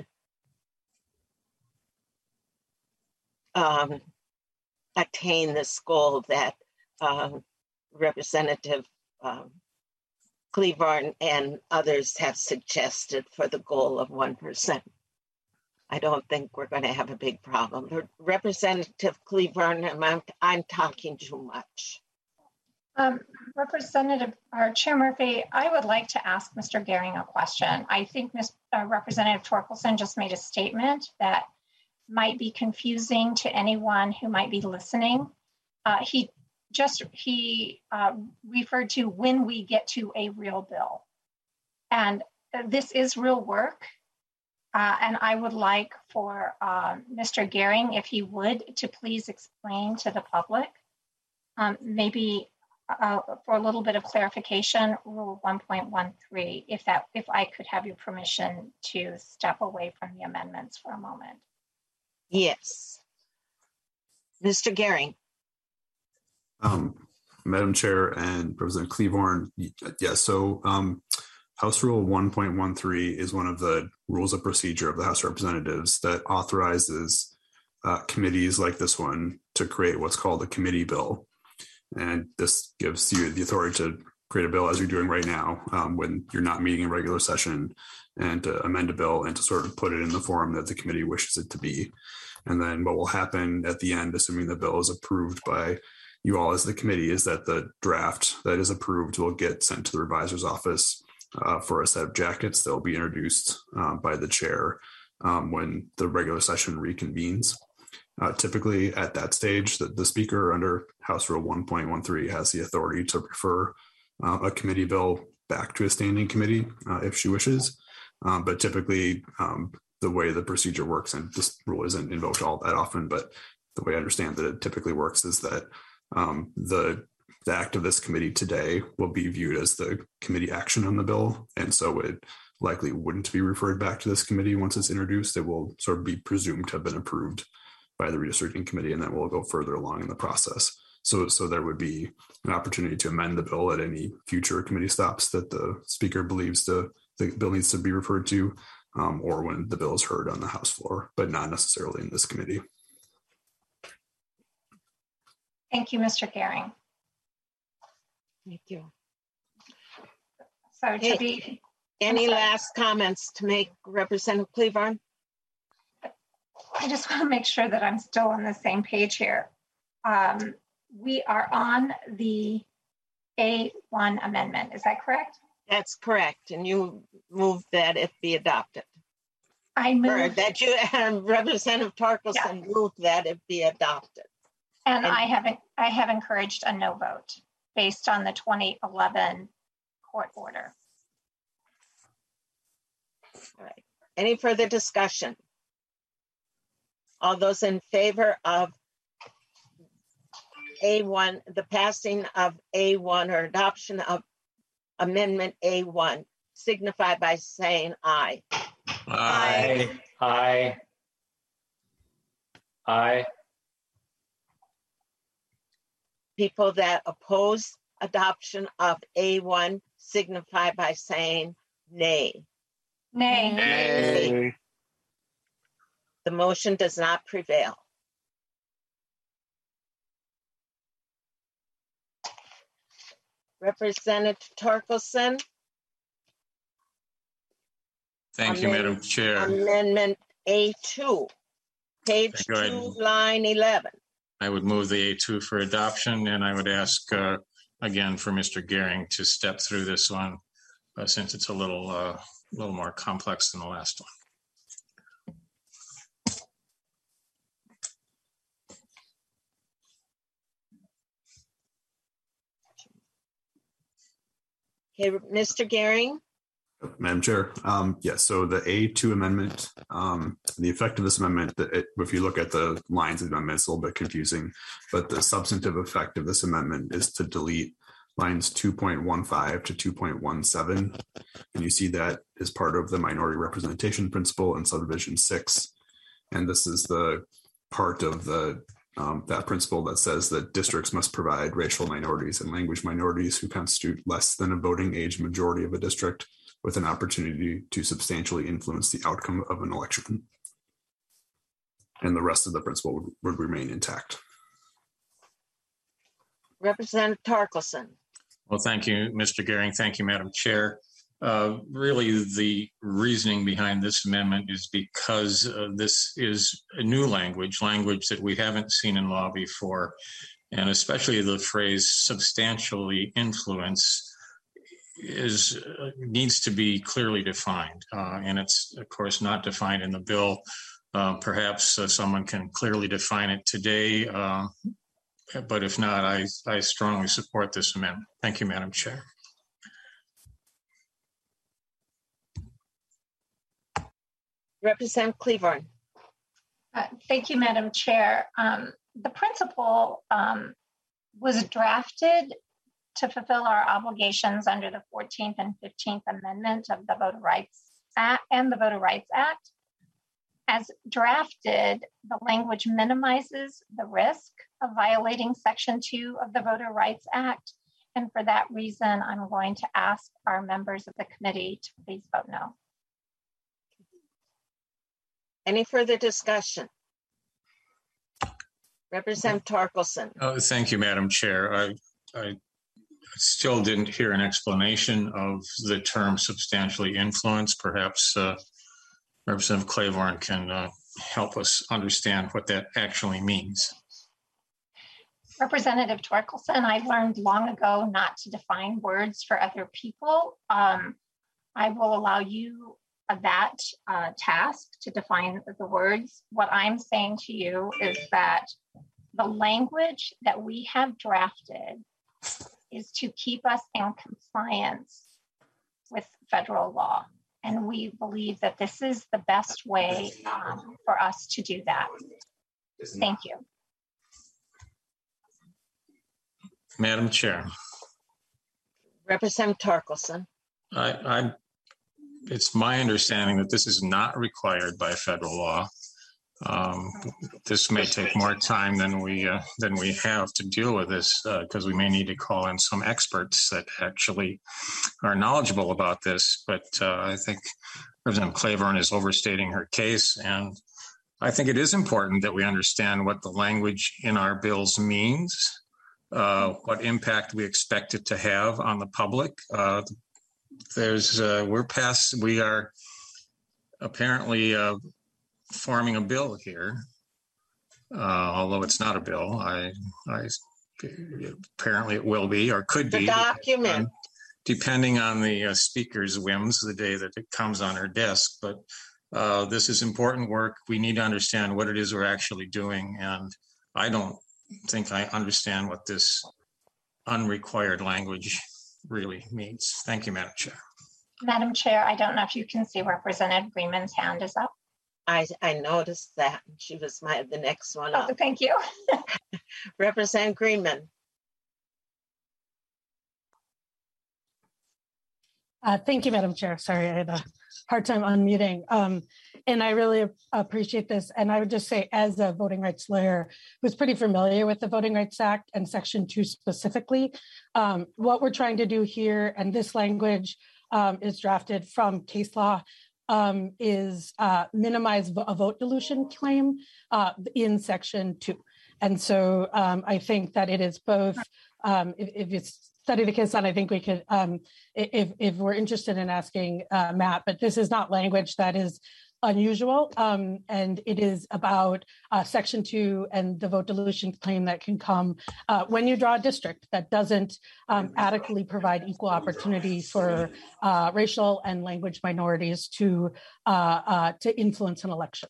attain this goal that Representative Cleavorn and others have suggested for the goal of 1%. I don't think we're going to have a big problem. Representative Cleavorn, I'm talking too much. Representative or Chair Murphy, I would like to ask Mr. Gehring a question. I think Representative Torkelson just made a statement that might be confusing to anyone who might be listening. He referred to when we get to a real bill. And this is real work. And I would like for Mr. Gehring, if he would, to please explain to the public, maybe for a little bit of clarification, Rule 1.13, if I could have your permission to step away from the amendments for a moment. Yes. Mr. Gehring. Madam Chair and Representative Cleavorn, so House Rule 1.13 is one of the rules of procedure of the House of Representatives that authorizes committees like this one to create what's called a committee bill. And this gives you the authority to create a bill as you're doing right now when you're not meeting in regular session, and to amend a bill and to sort of put it in the form that the committee wishes it to be. And then what will happen at the end, assuming the bill is approved by you all as the committee, is that the draft that is approved will get sent to the revisor's office for a set of jackets that will be introduced by the chair when the regular session reconvenes. Typically at that stage, the speaker under House Rule 1.13 has the authority to refer a committee bill back to a standing committee if she wishes. But typically the way the procedure works, and this rule isn't invoked all that often, but the way I understand that it typically works is that the act of this committee today will be viewed as the committee action on the bill. And so it likely wouldn't be referred back to this committee once it's introduced. It will sort of be presumed to have been approved by the redistricting committee, and then we'll go further along in the process. So there would be an opportunity to amend the bill at any future committee stops that the speaker believes the bill needs to be referred to, or when the bill is heard on the House floor, but not necessarily in this committee. Thank you, Mr. Gehring. Thank you. So to Hey, be, any last comments to make, Representative Cleaver? I just want to make sure that I'm still on the same page here. We are on the A1 amendment. Is that correct? That's correct. And you move that it be adopted. I Or move that you, Representative Torkelson moved that it be adopted. and I have encouraged a no vote based on the 2011 court order. All right. Any further discussion? All those in favor of A1, the passing of A1 or adoption of Amendment A1, signify by saying aye. Aye. Aye. Aye. People that oppose adoption of A1 signify by saying nay. Nay. Nay. The motion does not prevail. Representative Torkelson. Thank you, Madam Chair. Amendment A2, page Go ahead. 2, line 11. I would move the A2 for adoption, and I would ask again for Mr. Gehring to step through this one since it's a little more complex than the last one. Okay, Mr. Gehring. Madam Chair, yes. So the A2 amendment, the effect of this amendment, if you look at the lines of the amendment, it's a little bit confusing, but the substantive effect of this amendment is to delete lines 2.15 to 2.17. And you see that as part of the minority representation principle in subdivision 6. And this is the part of the that principle that says that districts must provide racial minorities and language minorities who constitute less than a voting age majority of a district with an opportunity to substantially influence the outcome of an election. And the rest of the principle would remain intact. Representative Torkelson. Well, thank you, Mr. Gehring. Thank you, Madam Chair. Really, the reasoning behind this amendment is because this is a new language that we haven't seen in law before, and especially the phrase substantially influence needs to be clearly defined, and it's of course not defined in the bill. Perhaps someone can clearly define it today, but if not, I strongly support this amendment. Thank you, Madam Chair. Representative Cleaver. Thank you, Madam Chair. The principle was drafted to fulfill our obligations under the 14th and 15th Amendment of the Voter Rights Act and the Voter Rights Act. As drafted, the language minimizes the risk of violating Section 2 of the Voter Rights Act. And for that reason, I'm going to ask our members of the committee to please vote no. Any further discussion? Representative Torkelson. Thank you, Madam Chair. I still didn't hear an explanation of the term substantially influenced. Perhaps Representative Claiborne can help us understand what that actually means. Representative Torkelson, I learned long ago not to define words for other people. I will allow you that task to define the words. What I'm saying to you is that the language that we have drafted is to keep us in compliance with federal law. And we believe that this is the best way for us to do that. Thank you. Madam Chair. Representative Torkelson. It's my understanding that this is not required by federal law. This may take more time than we have to deal with this because we may need to call in some experts that actually are knowledgeable about this. But I think Representative Claiborne is overstating her case, and I think it is important that we understand what the language in our bills means, what impact we expect it to have on the public. We are apparently forming a bill here, although it's not a bill. Apparently it will be or could be. The document. Depending on the speaker's whims the day that it comes on her desk. But this is important work. We need to understand what it is we're actually doing. And I don't think I understand what this unrequired language really means. Thank you, Madam Chair. Madam Chair, I don't know if you can see Representative Greenman's hand is up. I noticed that. She was the next one up. Oh, thank you. Representative Greenman. Thank you, Madam Chair. Sorry, I had a hard time unmuting. And I really appreciate this. And I would just say, as a voting rights lawyer who's pretty familiar with the Voting Rights Act and Section 2 specifically, what we're trying to do here, and this language is drafted from case law, is minimize a vote dilution claim in Section 2. And so I think that it is both, if it's study the case on, I think we could, if we're interested in asking Matt, but this is not language that is unusual, and it is about Section 2 and the vote dilution claim that can come when you draw a district that doesn't adequately provide equal opportunity for racial and language minorities to influence an election.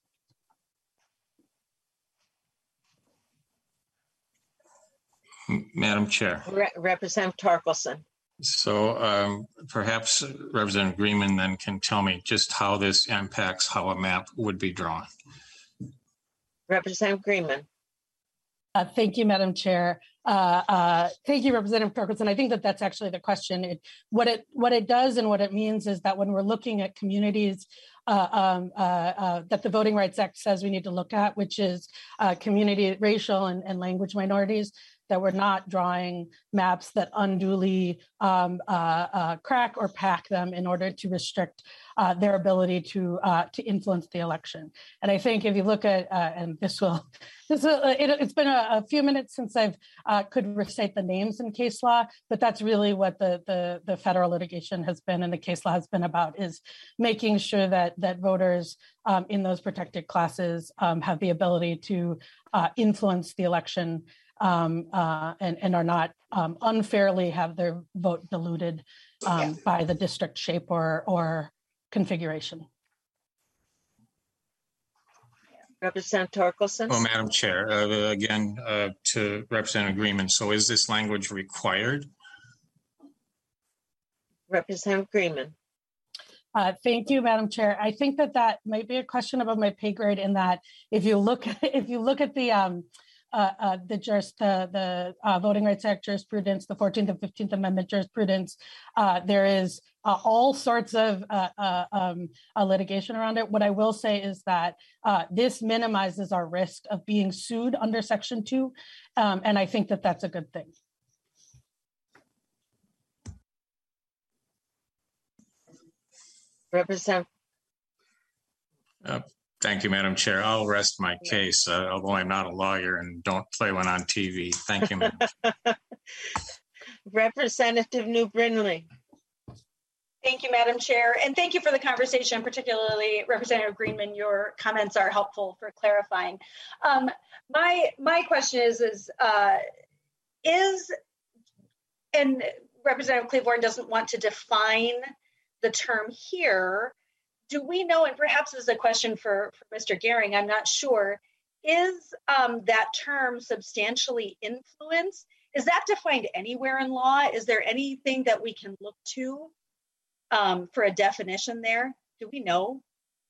Madam Chair. Representative Torkelson. So perhaps Representative Greenman then can tell me just how this impacts how a map would be drawn. Representative Greenman. Thank you, Madam Chair. Thank you, Representative Torkelson. I think that that's actually the question. What it does and what it means is that when we're looking at communities that the Voting Rights Act says we need to look at, which is community, racial, and language minorities, that we're not drawing maps that unduly crack or pack them in order to restrict their ability to influence the election. And I think if you look at, and it's been a few minutes since I've could recite the names in case law, but that's really what the federal litigation has been and the case law has been about, is making sure that voters in those protected classes have the ability to influence the election and are not unfairly have their vote diluted by the district shape or configuration. Representative Torkelson. Well, Madam Chair, again, to Representative Greenman, so is this language required? Representative Greenman. Thank you, Madam Chair. I think that might be a question above my pay grade, in that if you look at the Voting Rights Act jurisprudence, the 14th and 15th Amendment jurisprudence, there is all sorts of litigation around it. What I will say is that this minimizes our risk of being sued under Section 2, and I think that that's a good thing. Representative. Thank you, Madam Chair. I'll rest my case, although I'm not a lawyer and don't play one on TV. Thank you, Madam Chair. Representative New Brindley. Thank you, Madam Chair. And thank you for the conversation, particularly Representative Greenman. Your comments are helpful for clarifying. My question is, and Representative Claiborne doesn't want to define the term here, do we know, and perhaps this is a question for Mr. Gehring, I'm not sure, is that term substantially influenced? Is that defined anywhere in law? Is there anything that we can look to for a definition there? Do we know?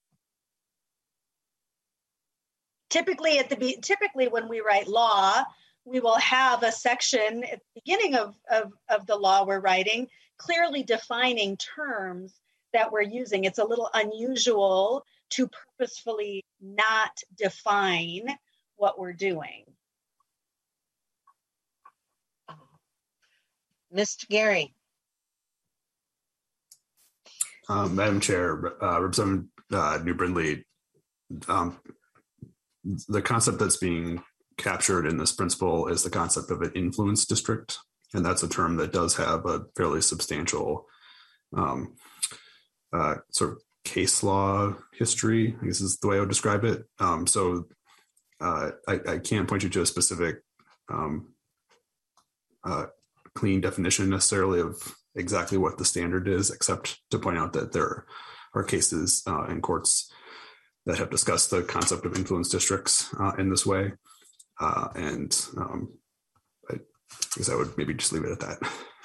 Typically, when we write law, we will have a section at the beginning of the law we're writing, clearly defining terms that we're using. It's a little unusual to purposefully not define what we're doing. Mr. Gehring. Madam Chair, Representative New Brindley, the concept that's being captured in this principle is the concept of an influence district. And that's a term that does have a fairly substantial sort of case law history, I guess is the way I would describe it. So I can't point you to a specific clean definition necessarily of exactly what the standard is, except to point out that there are cases in courts that have discussed the concept of influence districts in this way. I guess I would maybe just leave it at that.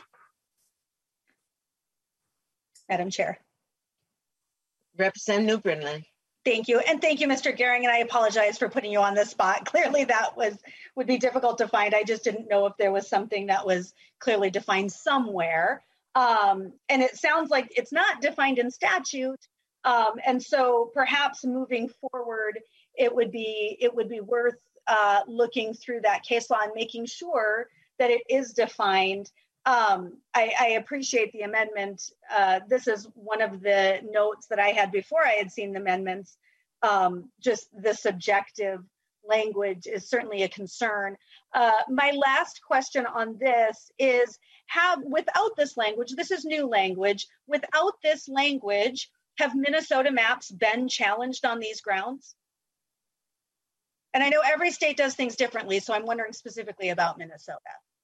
Madam Chair. Representative New Brindley. Thank you. And thank you, Mr. Gehring. And I apologize for putting you on the spot. Clearly that would be difficult to find. I just didn't know if there was something that was clearly defined somewhere. And it sounds like it's not defined in statute. And so perhaps moving forward, it would be worth looking through that case law and making sure that it is defined. I appreciate the amendment. This is one of the notes that I had before I had seen the amendments. Just the subjective language is certainly a concern. My last question on this is, without this language, this is new language, without this language, have Minnesota maps been challenged on these grounds? And I know every state does things differently, so I'm wondering specifically about Minnesota.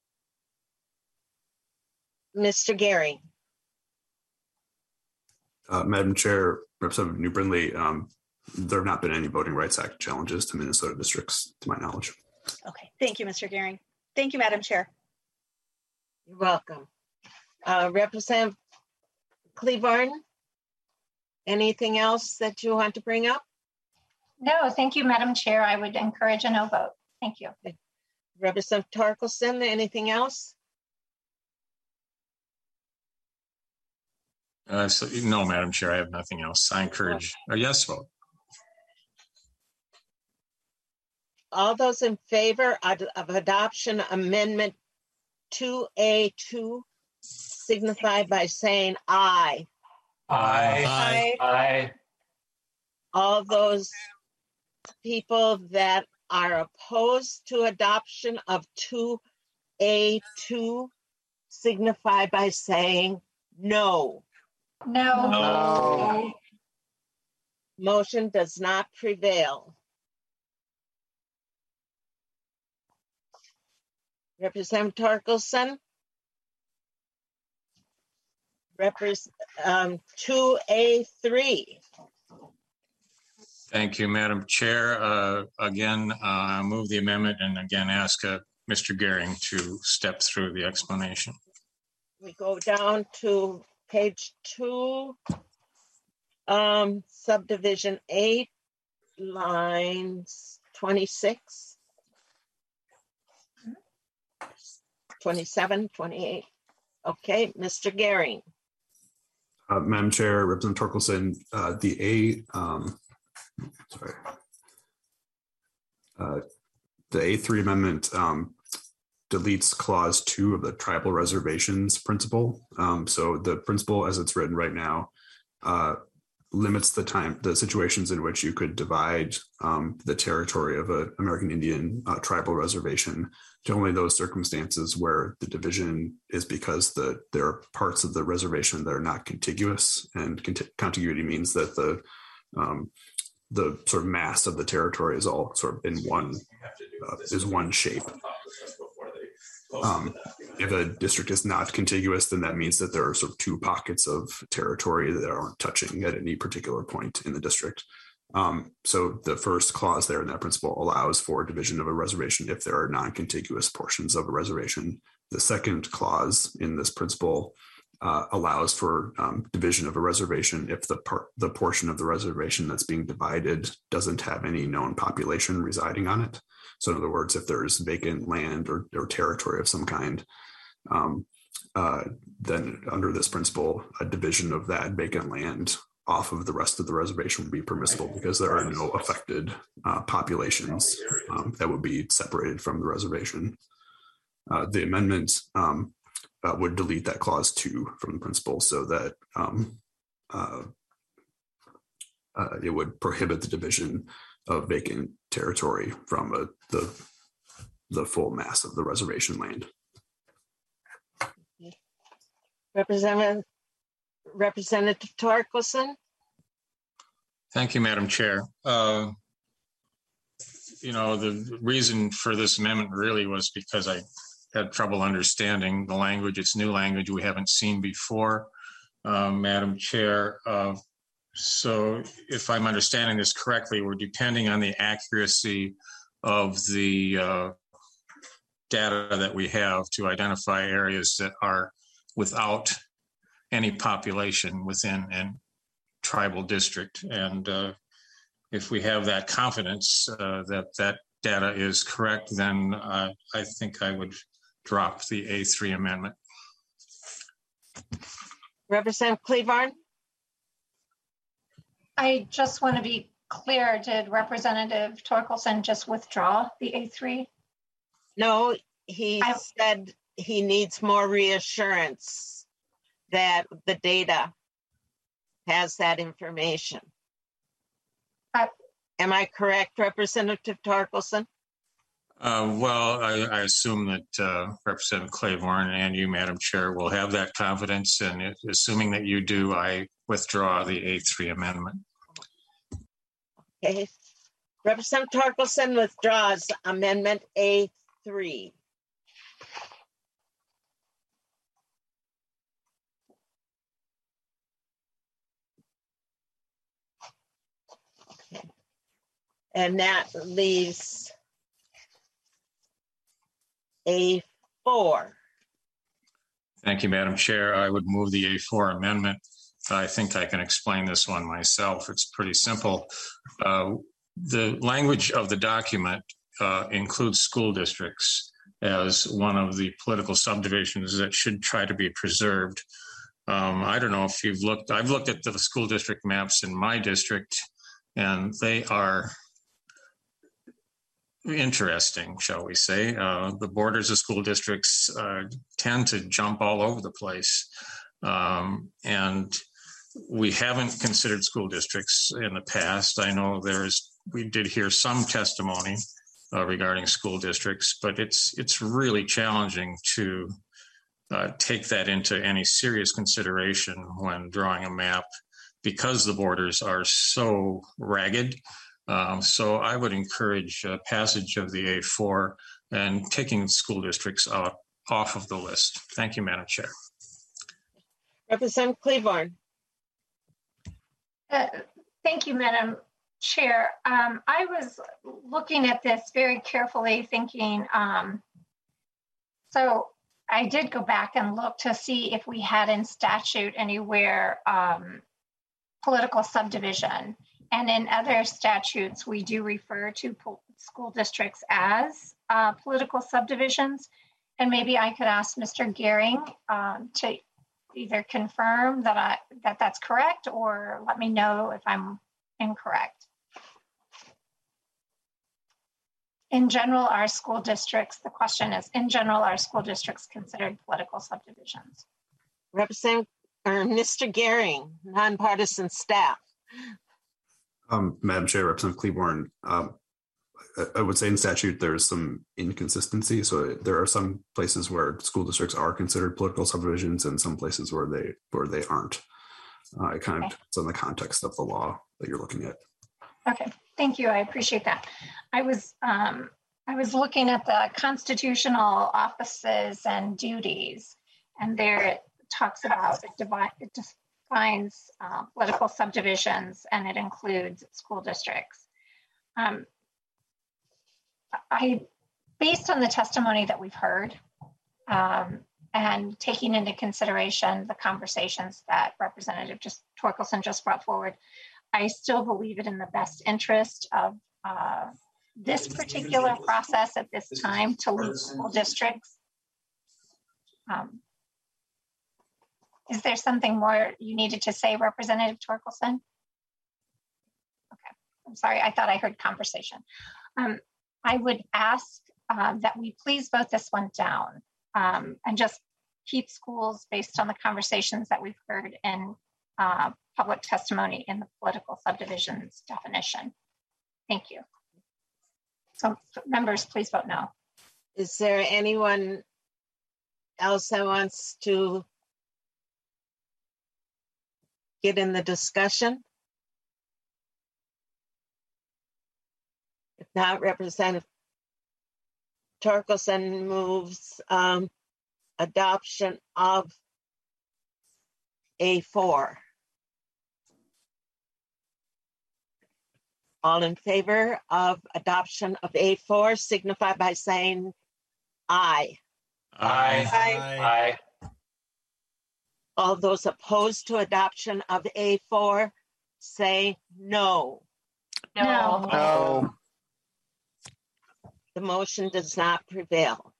Mr. Gehring. Madam Chair, Representative New Brindley, there have not been any Voting Rights Act challenges to Minnesota districts, to my knowledge. Okay, thank you, Mr. Gehring. Thank you, Madam Chair. You're welcome. Representative Cleburne, anything else that you want to bring up? No, thank you, Madam Chair. I would encourage a no vote. Thank you. Representative Torkelson, anything else? No, Madam Chair, I have nothing else. I encourage a yes vote. All those in favor of adoption amendment 2A2 signify by saying aye. Aye. Aye. Aye. All those people that are opposed to adoption of 2A2 signify by saying no. No. No. Motion does not prevail. Representative Torkelson. 2A3. Thank you, Madam Chair. Again, I move the amendment and again ask Mr. Gehring to step through the explanation. We go down to page 2, subdivision 8, lines 26, 27, 28. Okay, Mr. Gehring. Madam Chair, Representative Torkelson, the A3 amendment deletes clause 2 of the tribal reservations principle. So the principle as it's written right now limits the situations in which you could divide the territory of an American Indian tribal reservation to only those circumstances where the division is because there are parts of the reservation that are not contiguous, and contiguity means that the sort of mass of the territory is all sort of in one is one shape. If a district is not contiguous, then that means that there are sort of two pockets of territory that aren't touching at any particular point in the district. So the first clause there in that principle allows for division of a reservation if there are non-contiguous portions of a reservation. The second clause in this principle allows for division of a reservation if the portion of the reservation that's being divided doesn't have any known population residing on it. So in other words, if there's vacant land or territory of some kind, then under this principle, a division of that vacant land off of the rest of the reservation would be permissible because there are no affected populations that would be separated from the reservation. The amendment would delete that clause 2 from the principle so that it would prohibit the division of vacant territory from the full mass of the reservation land. Representative Torkelson. Thank you, Madam Chair. The reason for this amendment really was because I had trouble understanding the language. It's new language we haven't seen before, Madam Chair. So if I'm understanding this correctly, we're depending on the accuracy of the data that we have to identify areas that are without any population within a tribal district. And if we have that confidence that data is correct, then I think I would drop the A3 amendment. Representative Cleavorn. I just want to be clear, did Representative Torkelson just withdraw the A3? No, he said he needs more reassurance that the data has that information. Am I correct, Representative Torkelson? Well, I assume that Representative Claiborne and you, Madam Chair, will have that confidence. And assuming that you do, I withdraw the A3 amendment. Okay. Representative Torkelson withdraws Amendment A3. Okay. And that leaves A4. Thank you, Madam Chair. I would move the A4 amendment. I think I can explain this one myself. It's pretty simple. The language of the document includes school districts as one of the political subdivisions that should try to be preserved. I don't know if you've looked, I've looked at the school district maps in my district, and they are interesting, shall we say. The borders of school districts tend to jump all over the place. And we haven't considered school districts in the past. I know we did hear some testimony regarding school districts, but it's really challenging to take that into any serious consideration when drawing a map because the borders are so ragged. So I would encourage passage of the A4 and taking school districts off of the list. Thank you, Madam Chair. Representative Cleavorn. Thank you, Madam Chair. I was looking at this very carefully, thinking, so I did go back and look to see if we had in statute anywhere political subdivision. And in other statutes, we do refer to school districts as political subdivisions. And maybe I could ask Mr. Gehring to either confirm that that's correct or let me know if I'm incorrect. In general, our school districts, the question is, in general, are school districts considered political subdivisions? Representative or Mr. Gehring, nonpartisan staff. Madam Chair, Representative Cleaborn, I would say in statute there's some inconsistency. So there are some places where school districts are considered political subdivisions and some places where they aren't. It kind of depends on the context of the law that you're looking at. Okay, thank you. I appreciate that. I I was looking at the constitutional offices and duties, and there it talks about, it defines political subdivisions, and it includes school districts. Based on the testimony that we've heard, and taking into consideration the conversations that Representative Torkelson just brought forward, I still believe it in the best interest of this particular process at this time to lead school districts. Is there something more you needed to say, Representative Torkelson? Okay, I'm sorry, I thought I heard conversation. I would ask that we please vote this one down and just keep schools based on the conversations that we've heard in public testimony in the political subdivisions definition. Thank you. So members, please vote no. Is there anyone else that wants to get in the discussion? If not, Representative Torkelson moves adoption of A4. All in favor of adoption of A4 signify by saying aye. Aye. Aye. Aye. All those opposed to adoption of A4 say no. No. No. The motion does not prevail.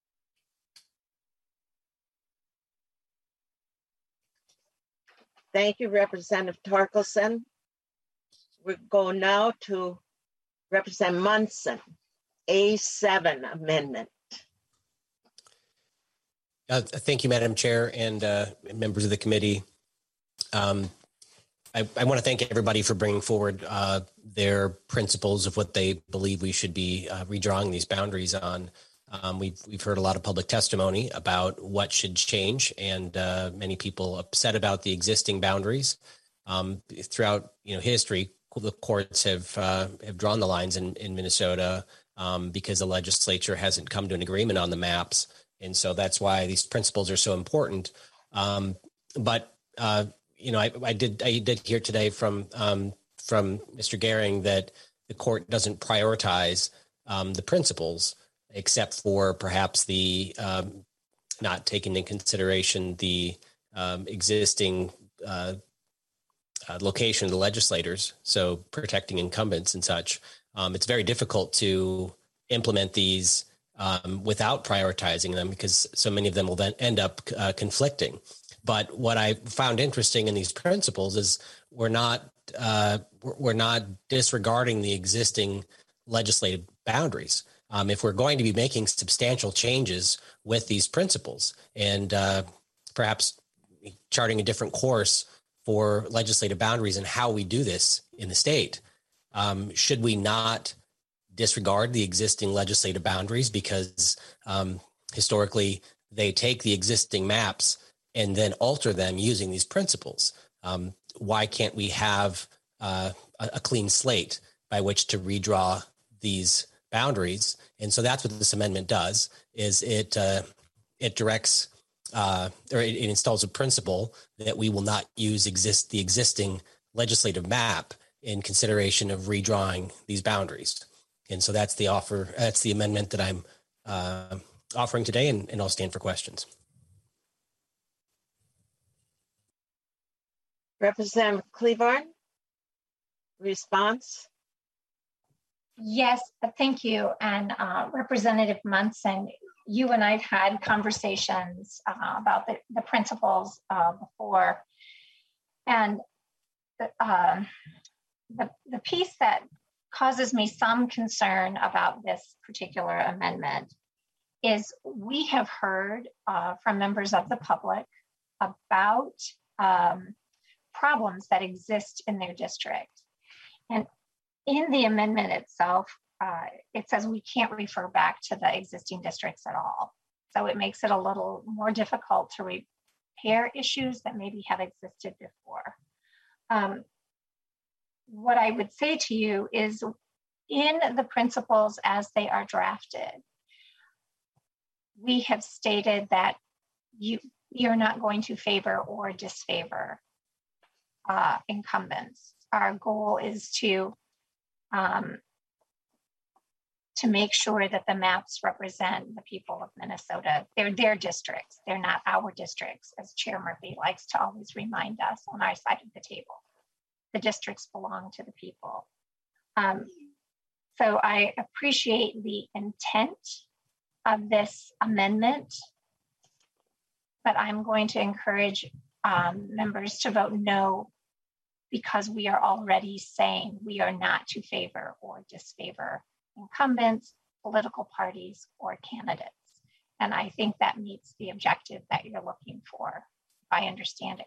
Thank you, Representative Torkelson. We go now to Representative Munson, A7 amendment. Thank you, Madam Chair and members of the committee. I want to thank everybody for bringing forward their principles of what they believe we should be redrawing these boundaries on. We've heard a lot of public testimony about what should change, and many people upset about the existing boundaries. Throughout history, the courts have drawn the lines in Minnesota because the legislature hasn't come to an agreement on the maps, and so that's why these principles are so important. But I did hear today from Mr. Gehring that the court doesn't prioritize the principles, except for perhaps the not taking into consideration the existing location of the legislators, so protecting incumbents and such. It's very difficult to implement these without prioritizing them because so many of them will then end up conflicting. But what I found interesting in these principles is we're not disregarding the existing legislative boundaries. If we're going to be making substantial changes with these principles and perhaps charting a different course for legislative boundaries and how we do this in the state, should we not disregard the existing legislative boundaries because historically they take the existing maps and then alter them using these principles? Why can't we have a clean slate by which to redraw these boundaries? And so that's what this amendment does, is it directs or it installs a principle that we will not use the existing legislative map in consideration of redrawing these boundaries. And so that's the amendment that I'm offering today, and I'll stand for questions. Representative Cleaborn, response? Yes, thank you. And Representative Munson, you and I've had conversations about the principles before. And the piece that causes me some concern about this particular amendment is we have heard from members of the public about problems that exist in their district. And in the amendment itself, it says we can't refer back to the existing districts at all. So it makes it a little more difficult to repair issues that maybe have existed before. What I would say to you is in the principles as they are drafted, we have stated that you're not going to favor or disfavor incumbents. Our goal is to make sure that the maps represent the people of Minnesota. They're their districts. They're not our districts, as Chair Murphy likes to always remind us on our side of the table. The districts belong to the people. So I appreciate the intent of this amendment, but I'm going to encourage members to vote no, because we are already saying we are not to favor or disfavor incumbents, political parties, or candidates. And I think that meets the objective that you're looking for, if I understand it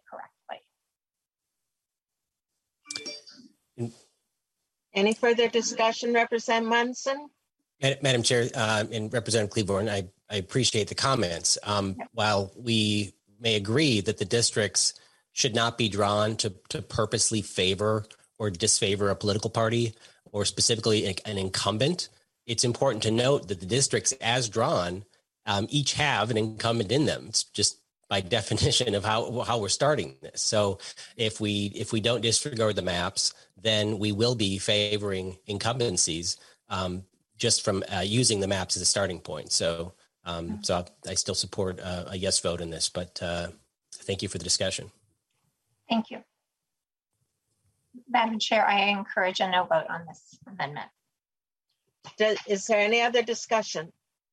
correctly. Any further discussion, Representative Munson? Madam Chair and Representative Cleaborn, I appreciate the comments. While we may agree that the districts should not be drawn to purposely favor or disfavor a political party or specifically an incumbent, it's important to note that the districts as drawn each have an incumbent in them. It's just by definition of how we're starting this. So if we don't disregard the maps, then we will be favoring incumbencies just from using the maps as a starting point. So so I still support a yes vote in this, but thank you for the discussion. Thank you. Madam Chair, I encourage a no vote on this amendment. Is there any other discussion?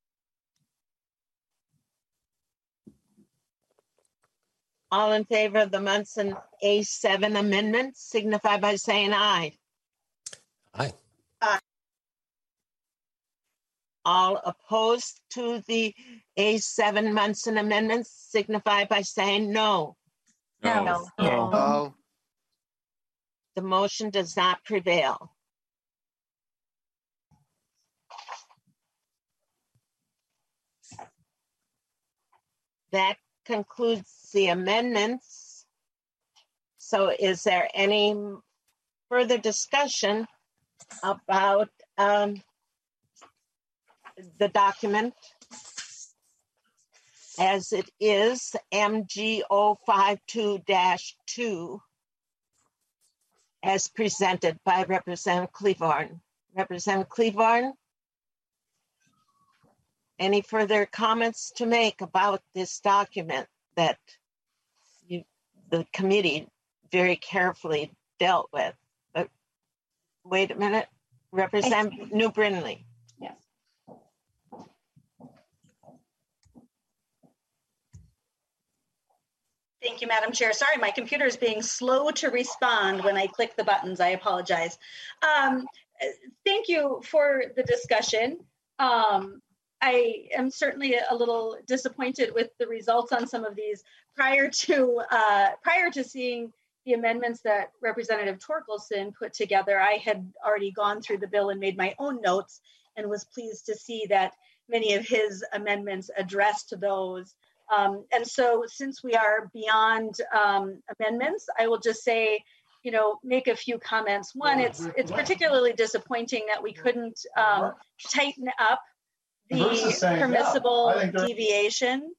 All in favor of the Munson A7 amendment signify by saying aye. Aye. Aye. All opposed to the A7 Munson amendment signify by saying no. No. No. The motion does not prevail. That concludes the amendments. So is there any further discussion about the document as it is, MGO 52-2, as presented by Representative Cleaborn? Representative Cleaborn? Any further comments to make about this document that the committee very carefully dealt with? But wait a minute, Representative New Brindley. Yes. Thank you, Madam Chair. Sorry, my computer is being slow to respond when I click the buttons. I apologize. Thank you for the discussion. I am certainly a little disappointed with the results on some of these. Prior to seeing the amendments that Representative Torkelson put together, I had already gone through the bill and made my own notes and was pleased to see that many of his amendments addressed those. And so since we are beyond amendments, I will just say, make a few comments. One, it's particularly disappointing that we couldn't tighten up the permissible deviation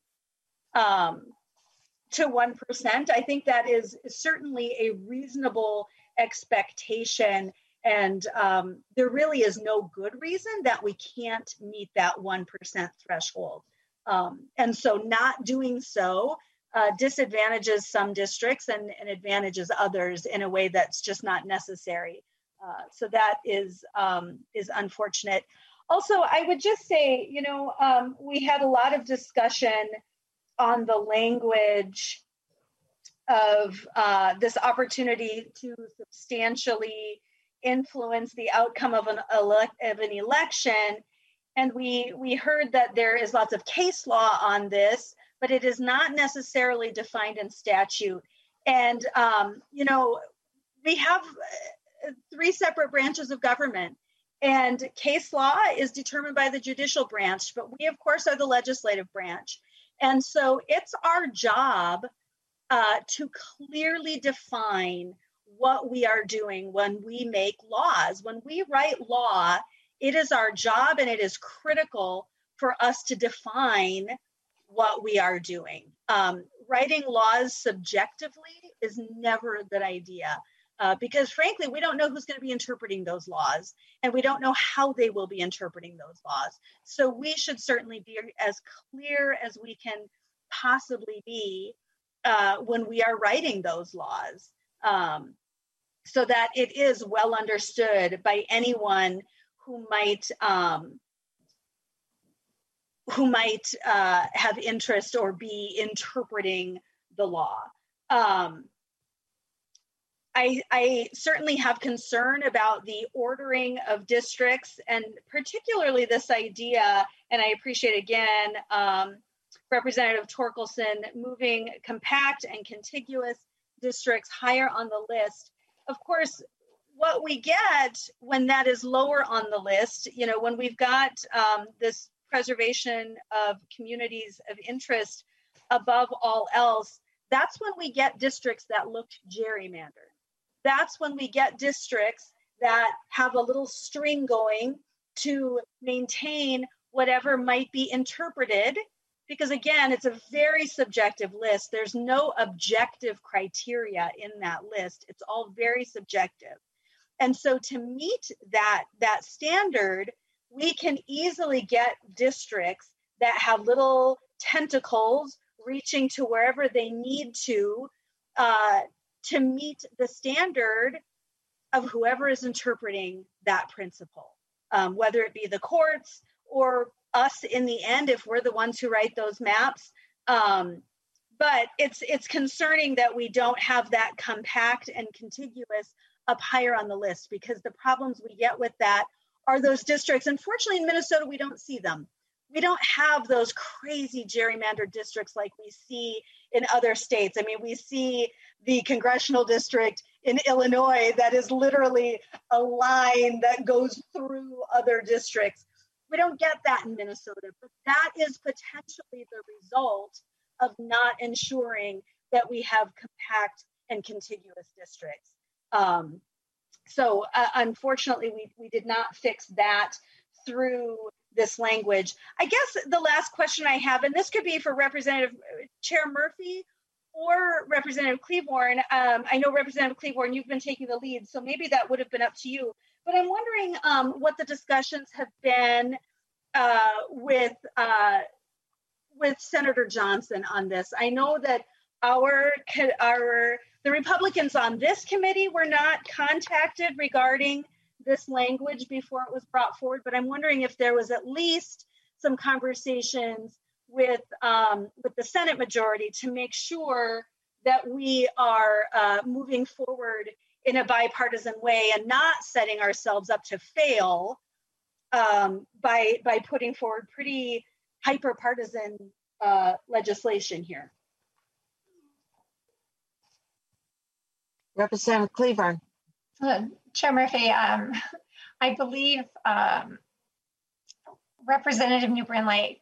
to 1%. I think that is certainly a reasonable expectation. And there really is no good reason that we can't meet that 1% threshold. And so not doing so disadvantages some districts and advantages others in a way that's just not necessary. So that is unfortunate. Also, I would just say, we had a lot of discussion on the language of this opportunity to substantially influence the outcome of an election. And we heard that there is lots of case law on this, but it is not necessarily defined in statute. And, we have 3 separate branches of government. And case law is determined by the judicial branch, but we, of course, are the legislative branch. And so it's our job to clearly define what we are doing when we make laws. When we write law, it is our job and it is critical for us to define what we are doing. Writing laws subjectively is never a good idea because frankly, we don't know who's going to be interpreting those laws and we don't know how they will be interpreting those laws. So we should certainly be as clear as we can possibly be when we are writing those laws so that it is well understood by anyone who might have interest or be interpreting the law. I certainly have concern about the ordering of districts and particularly this idea, and I appreciate again, Representative Torkelson moving compact and contiguous districts higher on the list. Of course, what we get when that is lower on the list, when we've got this preservation of communities of interest above all else, that's when we get districts that look gerrymandered. That's when we get districts that have a little string going to maintain whatever might be interpreted, because again, it's a very subjective list. There's no objective criteria in that list. It's all very subjective. And so to meet that standard, we can easily get districts that have little tentacles reaching to wherever they need to meet the standard of whoever is interpreting that principle, whether it be the courts or us in the end, if we're the ones who write those maps. But it's concerning that we don't have that compact and contiguous up higher on the list, because the problems we get with that are those districts. Unfortunately, in Minnesota, we don't see them. We don't have those crazy gerrymandered districts like we see in other states. I mean, we see the congressional district in Illinois that is literally a line that goes through other districts. We don't get that in Minnesota, but that is potentially the result of not ensuring that we have compact and contiguous districts. So unfortunately, we did not fix that through this language. I guess the last question I have, and this could be for Representative Chair Murphy or Representative Cleaborn. I know Representative Cleaborn, you've been taking the lead, so maybe that would have been up to you. But I'm wondering what the discussions have been with Senator Johnson on this. I know that the Republicans on this committee were not contacted regarding this language before it was brought forward, but I'm wondering if there was at least some conversations with the Senate majority to make sure that we are moving forward in a bipartisan way and not setting ourselves up to fail by putting forward pretty hyper-partisan legislation here. Representative Cleaborn. Chair Murphy, I believe Representative New-Brunn-Lake,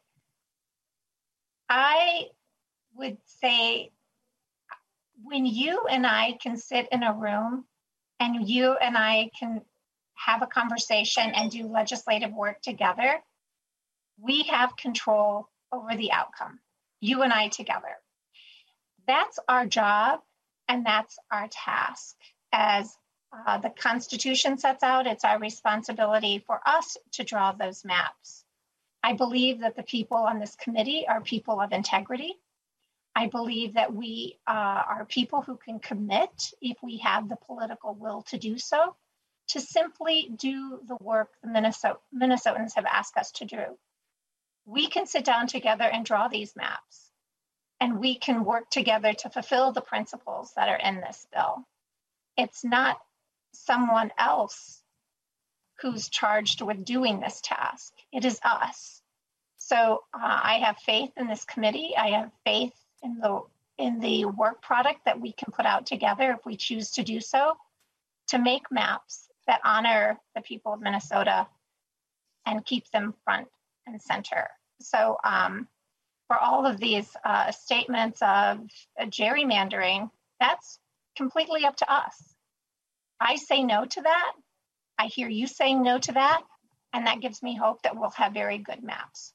I would say when you and I can sit in a room and you and I can have a conversation and do legislative work together, we have control over the outcome, you and I together. That's our job and that's our task. As the Constitution sets out, it's our responsibility for us to draw those maps. I believe that the people on this committee are people of integrity. I believe that we are people who can commit, if we have the political will to do so, to simply do the work the Minnesotans have asked us to do. We can sit down together and draw these maps, and we can work together to fulfill the principles that are in this bill. It's not someone else who's charged with doing this task. It is us. So I have faith in this committee. I have faith in the work product that we can put out together if we choose to do so, to make maps that honor the people of Minnesota and keep them front and center. So for all of these statements of gerrymandering, that's completely up to us. I say no to that. I hear you saying no to that, and that gives me hope that we'll have very good maps.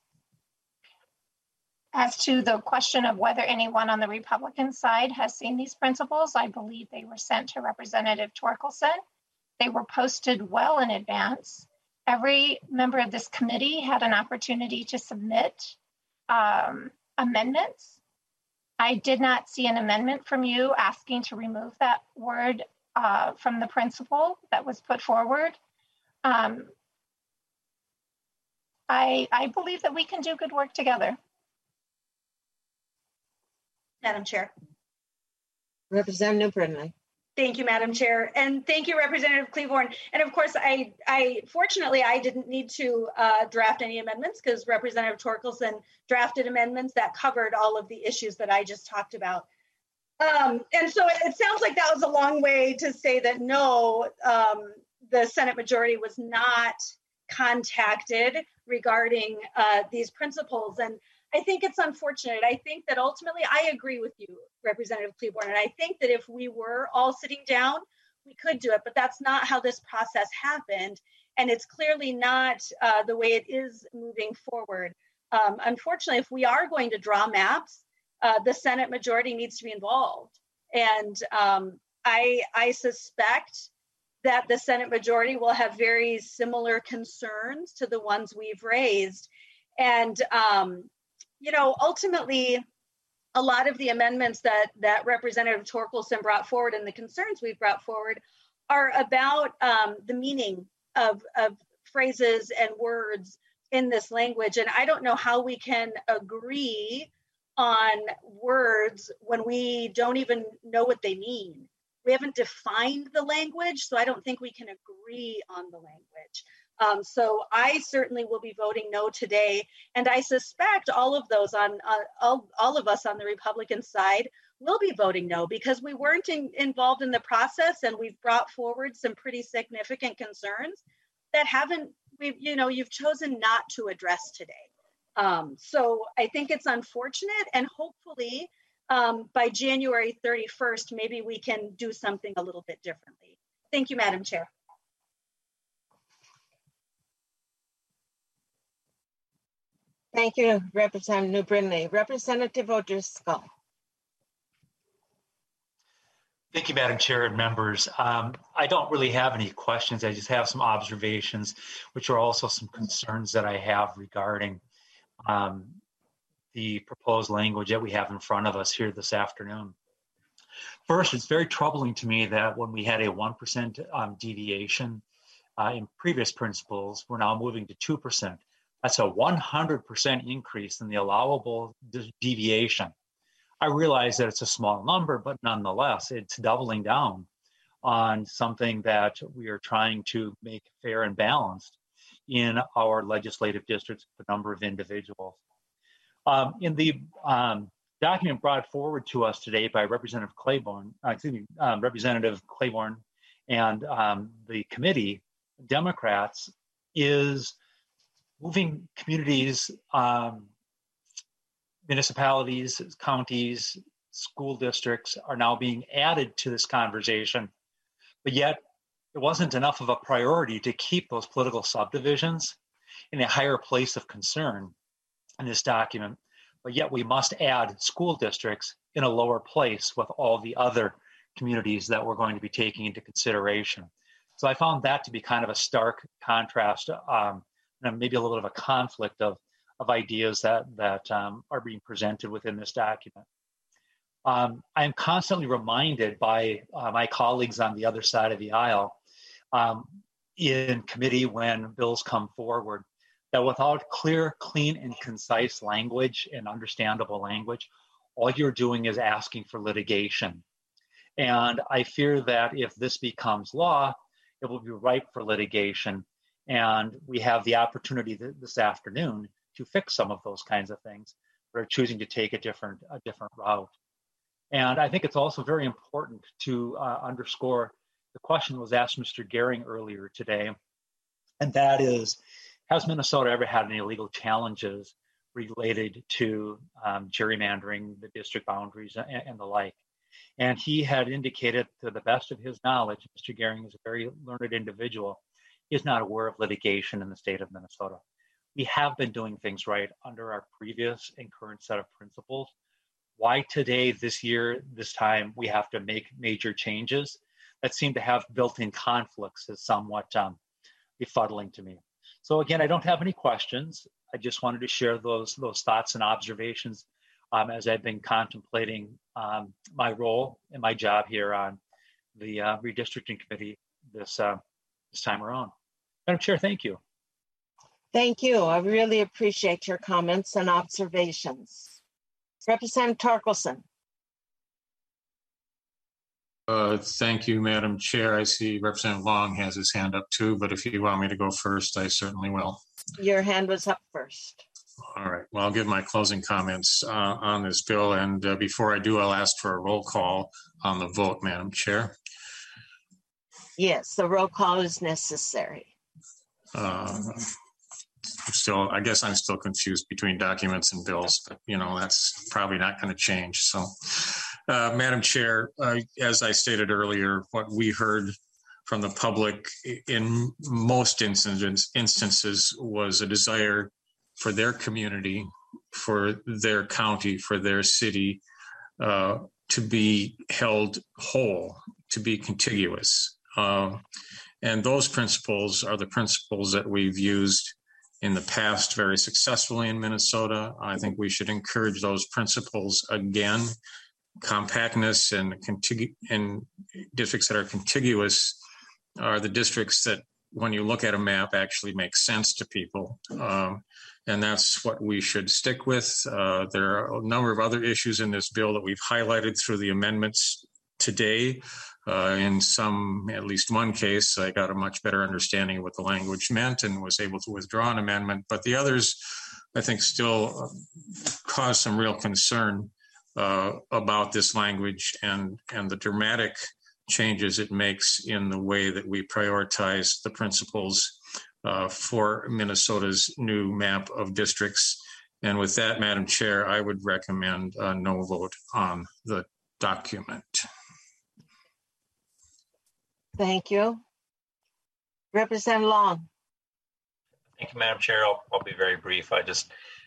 As to the question of whether anyone on the Republican side has seen these principles, I believe they were sent to Representative Torkelson. They were posted well in advance. Every member of this committee had an opportunity to submit amendments. I did not see an amendment from you asking to remove that word from the principle that was put forward. I believe that we can do good work together. Madam Chair. Representative Brindley. Thank you, Madam Chair. And thank you, Representative Cleavorn. And of course, fortunately, I didn't need to draft any amendments because Representative Torkelson drafted amendments that covered all of the issues that I just talked about. And so it sounds like that was a long way to say that no, the Senate majority was not contacted regarding these principles. And I think it's unfortunate. I think that ultimately I agree with you, Representative Cleavorn. And I think that if we were all sitting down, we could do it, but that's not how this process happened. And it's clearly not the way it is moving forward. Unfortunately, if we are going to draw maps, the Senate majority needs to be involved. And I suspect that the Senate majority will have very similar concerns to the ones we've raised. And ultimately, a lot of the amendments that Representative Torkelson brought forward and the concerns we've brought forward are about the meaning of phrases and words in this language. And I don't know how we can agree on words when we don't even know what they mean. We haven't defined the language, so I don't think we can agree on the language. So I certainly will be voting no today, and I suspect all of those all of us on the Republican side will be voting no because we weren't involved in the process, and we've brought forward some pretty significant concerns that you've chosen not to address today. So I think it's unfortunate, and hopefully by January 31st, maybe we can do something a little bit differently. Thank you, Madam Chair. Thank you, Representative Brindley. Representative O'Driscoll. Thank you, Madam Chair and members. I don't really have any questions. I just have some observations, which are also some concerns that I have regarding the proposed language that we have in front of us here this afternoon. First, it's very troubling to me that when we had a 1% deviation in previous principles, we're now moving to 2%. That's a 100% increase in the allowable deviation. I realize that it's a small number, but nonetheless, it's doubling down on something that we are trying to make fair and balanced in our legislative districts with a number of individuals. In the document brought forward to us today by Representative Claiborne and the committee, Democrats, is moving communities, municipalities, counties, school districts are now being added to this conversation, but yet it wasn't enough of a priority to keep those political subdivisions in a higher place of concern in this document, but yet we must add school districts in a lower place with all the other communities that we're going to be taking into consideration. So I found that to be kind of a stark contrast, and maybe a little bit of a conflict of ideas that are being presented within this document. I'm constantly reminded by my colleagues on the other side of the aisle in committee when bills come forward that without clear, clean, and concise language and understandable language, all you're doing is asking for litigation. And I fear that if this becomes law, it will be ripe for litigation. And we have the opportunity this afternoon to fix some of those kinds of things, but are choosing to take a different route. And I think it's also very important to underscore the question that was asked Mr. Gehring earlier today, and that is, has Minnesota ever had any legal challenges related to gerrymandering the district boundaries and the like? And he had indicated, to the best of his knowledge, Mr. Gehring is a very learned individual. He is not aware of litigation in the state of Minnesota. We have been doing things right under our previous and current set of principles. Why today, this year, this time, we have to make major changes that seem to have built-in conflicts is somewhat befuddling to me. So again, I don't have any questions. I just wanted to share those thoughts and observations as I've been contemplating my role and my job here on the redistricting committee this time around. Madam Chair, thank you. Thank you. I really appreciate your comments and observations. Representative Torkelson. Thank you, Madam Chair. I see Representative Long has his hand up too, but if you want me to go first, I certainly will. Your hand was up first. All right. Well, I'll give my closing comments on this bill. And before I do, I'll ask for a roll call on the vote, Madam Chair. Yes, the roll call is necessary. I guess I'm still confused between documents and bills, but that's probably not going to change. So, Madam Chair, as I stated earlier, what we heard from the public in most instances was a desire for their community, for their county, for their city to be held whole, to be contiguous. And those principles are the principles that we've used in the past very successfully in Minnesota. I think we should encourage those principles again. Compactness and districts that are contiguous are the districts that, when you look at a map, actually make sense to people. And that's what we should stick with. There are a number of other issues in this bill that we've highlighted through the amendments today. In at least one case, I got a much better understanding of what the language meant and was able to withdraw an amendment. But the others, I think, still cause some real concern about this language and the dramatic changes it makes in the way that we prioritize the principles for Minnesota's new map of districts. And with that, Madam Chair, I would recommend a no vote on the document. Thank you. Representative Long. Thank you, Madam Chair. I'll be very brief. I just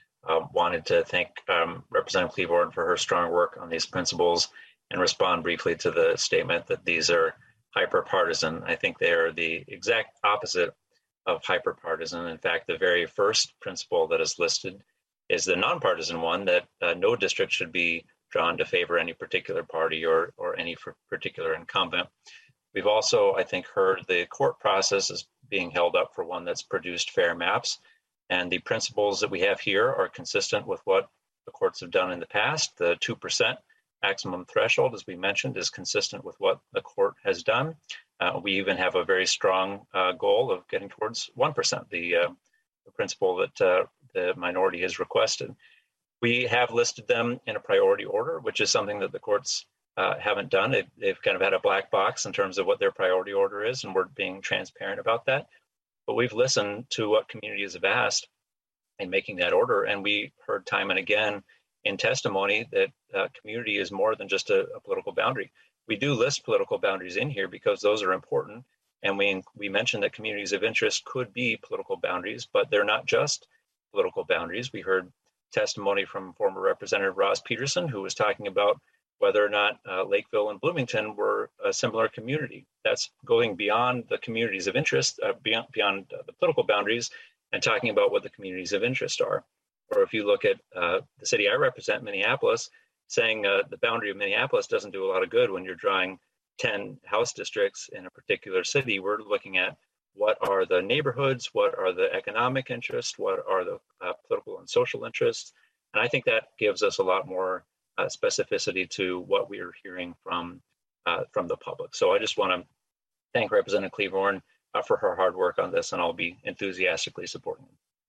wanted to thank Representative Cleaborn for her strong work on these principles and respond briefly to the statement that these are hyper-partisan. I think they are the exact opposite of hyper-partisan. In fact, the very first principle that is listed is the nonpartisan one, that no district should be drawn to favor any particular party or any particular incumbent. We've also, I think, heard the court process is being held up for one that's produced fair maps. And the principles that we have here are consistent with what the courts have done in the past. The 2% maximum threshold, as we mentioned, is consistent with what the court has done. We even have a very strong goal of getting towards 1%, the principle that the minority has requested. We have listed them in a priority order, which is something that the courts haven't done. They've kind of had a black box in terms of what their priority order is, and we're being transparent about that. But we've listened to what communities have asked in making that order, and we heard time and again in testimony that community is more than just a political boundary. We do list political boundaries in here because those are important, and we mentioned that communities of interest could be political boundaries, but they're not just political boundaries. We heard testimony from former Representative Ross Peterson, who was talking about whether or not Lakeville and Bloomington were a similar community. That's going beyond the communities of interest, beyond the political boundaries, and talking about what the communities of interest are. Or if you look at the city I represent, Minneapolis, saying the boundary of Minneapolis doesn't do a lot of good when you're drawing 10 house districts in a particular city. We're looking at what are the neighborhoods, what are the economic interests, what are the political and social interests. And I think that gives us a lot more specificity to what we are hearing from the public. So I just want to thank Representative Cleaborn for her hard work on this, and I'll be enthusiastically supporting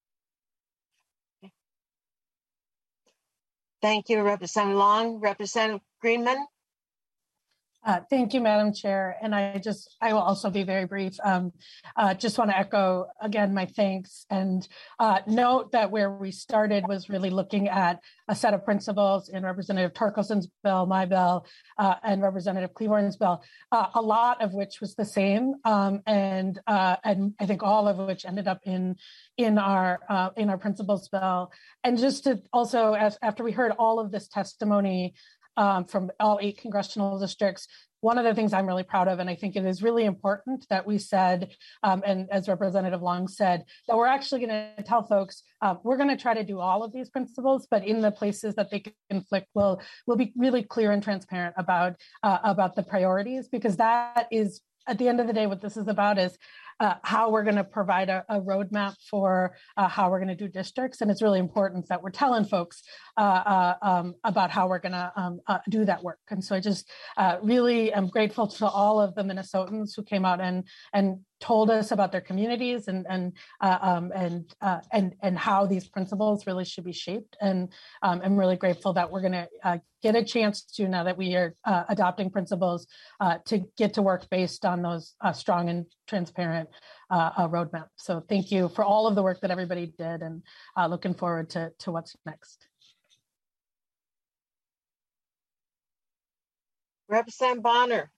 it. Thank you, Representative Long. Representative Greenman. Thank you, Madam Chair. And I will also be very brief. Just want to echo again my thanks and note that where we started was really looking at a set of principles in Representative Torkelson's bill, my bill, and Representative Cleaborn's bill, a lot of which was the same, and I think all of which ended up in our principles bill. And just to also, after we heard all of this testimony from all 8 congressional districts, one of the things I'm really proud of, and I think it is really important that we said, and as Representative Long said, that we're actually going to tell folks, we're going to try to do all of these principles, but in the places that they conflict, we'll be really clear and transparent about the priorities, because that is, at the end of the day, what this is about is how we're going to provide a roadmap for how we're going to do districts. And it's really important that we're telling folks about how we're going to do that work. And so I just really am grateful to all of the Minnesotans who came out and told us about their communities and how these principles really should be shaped. And I'm really grateful that we're going to get a chance to, now that we are adopting principles, to get to work based on those strong and transparent roadmap. So thank you for all of the work that everybody did, and looking forward to what's next. Representative Bonner.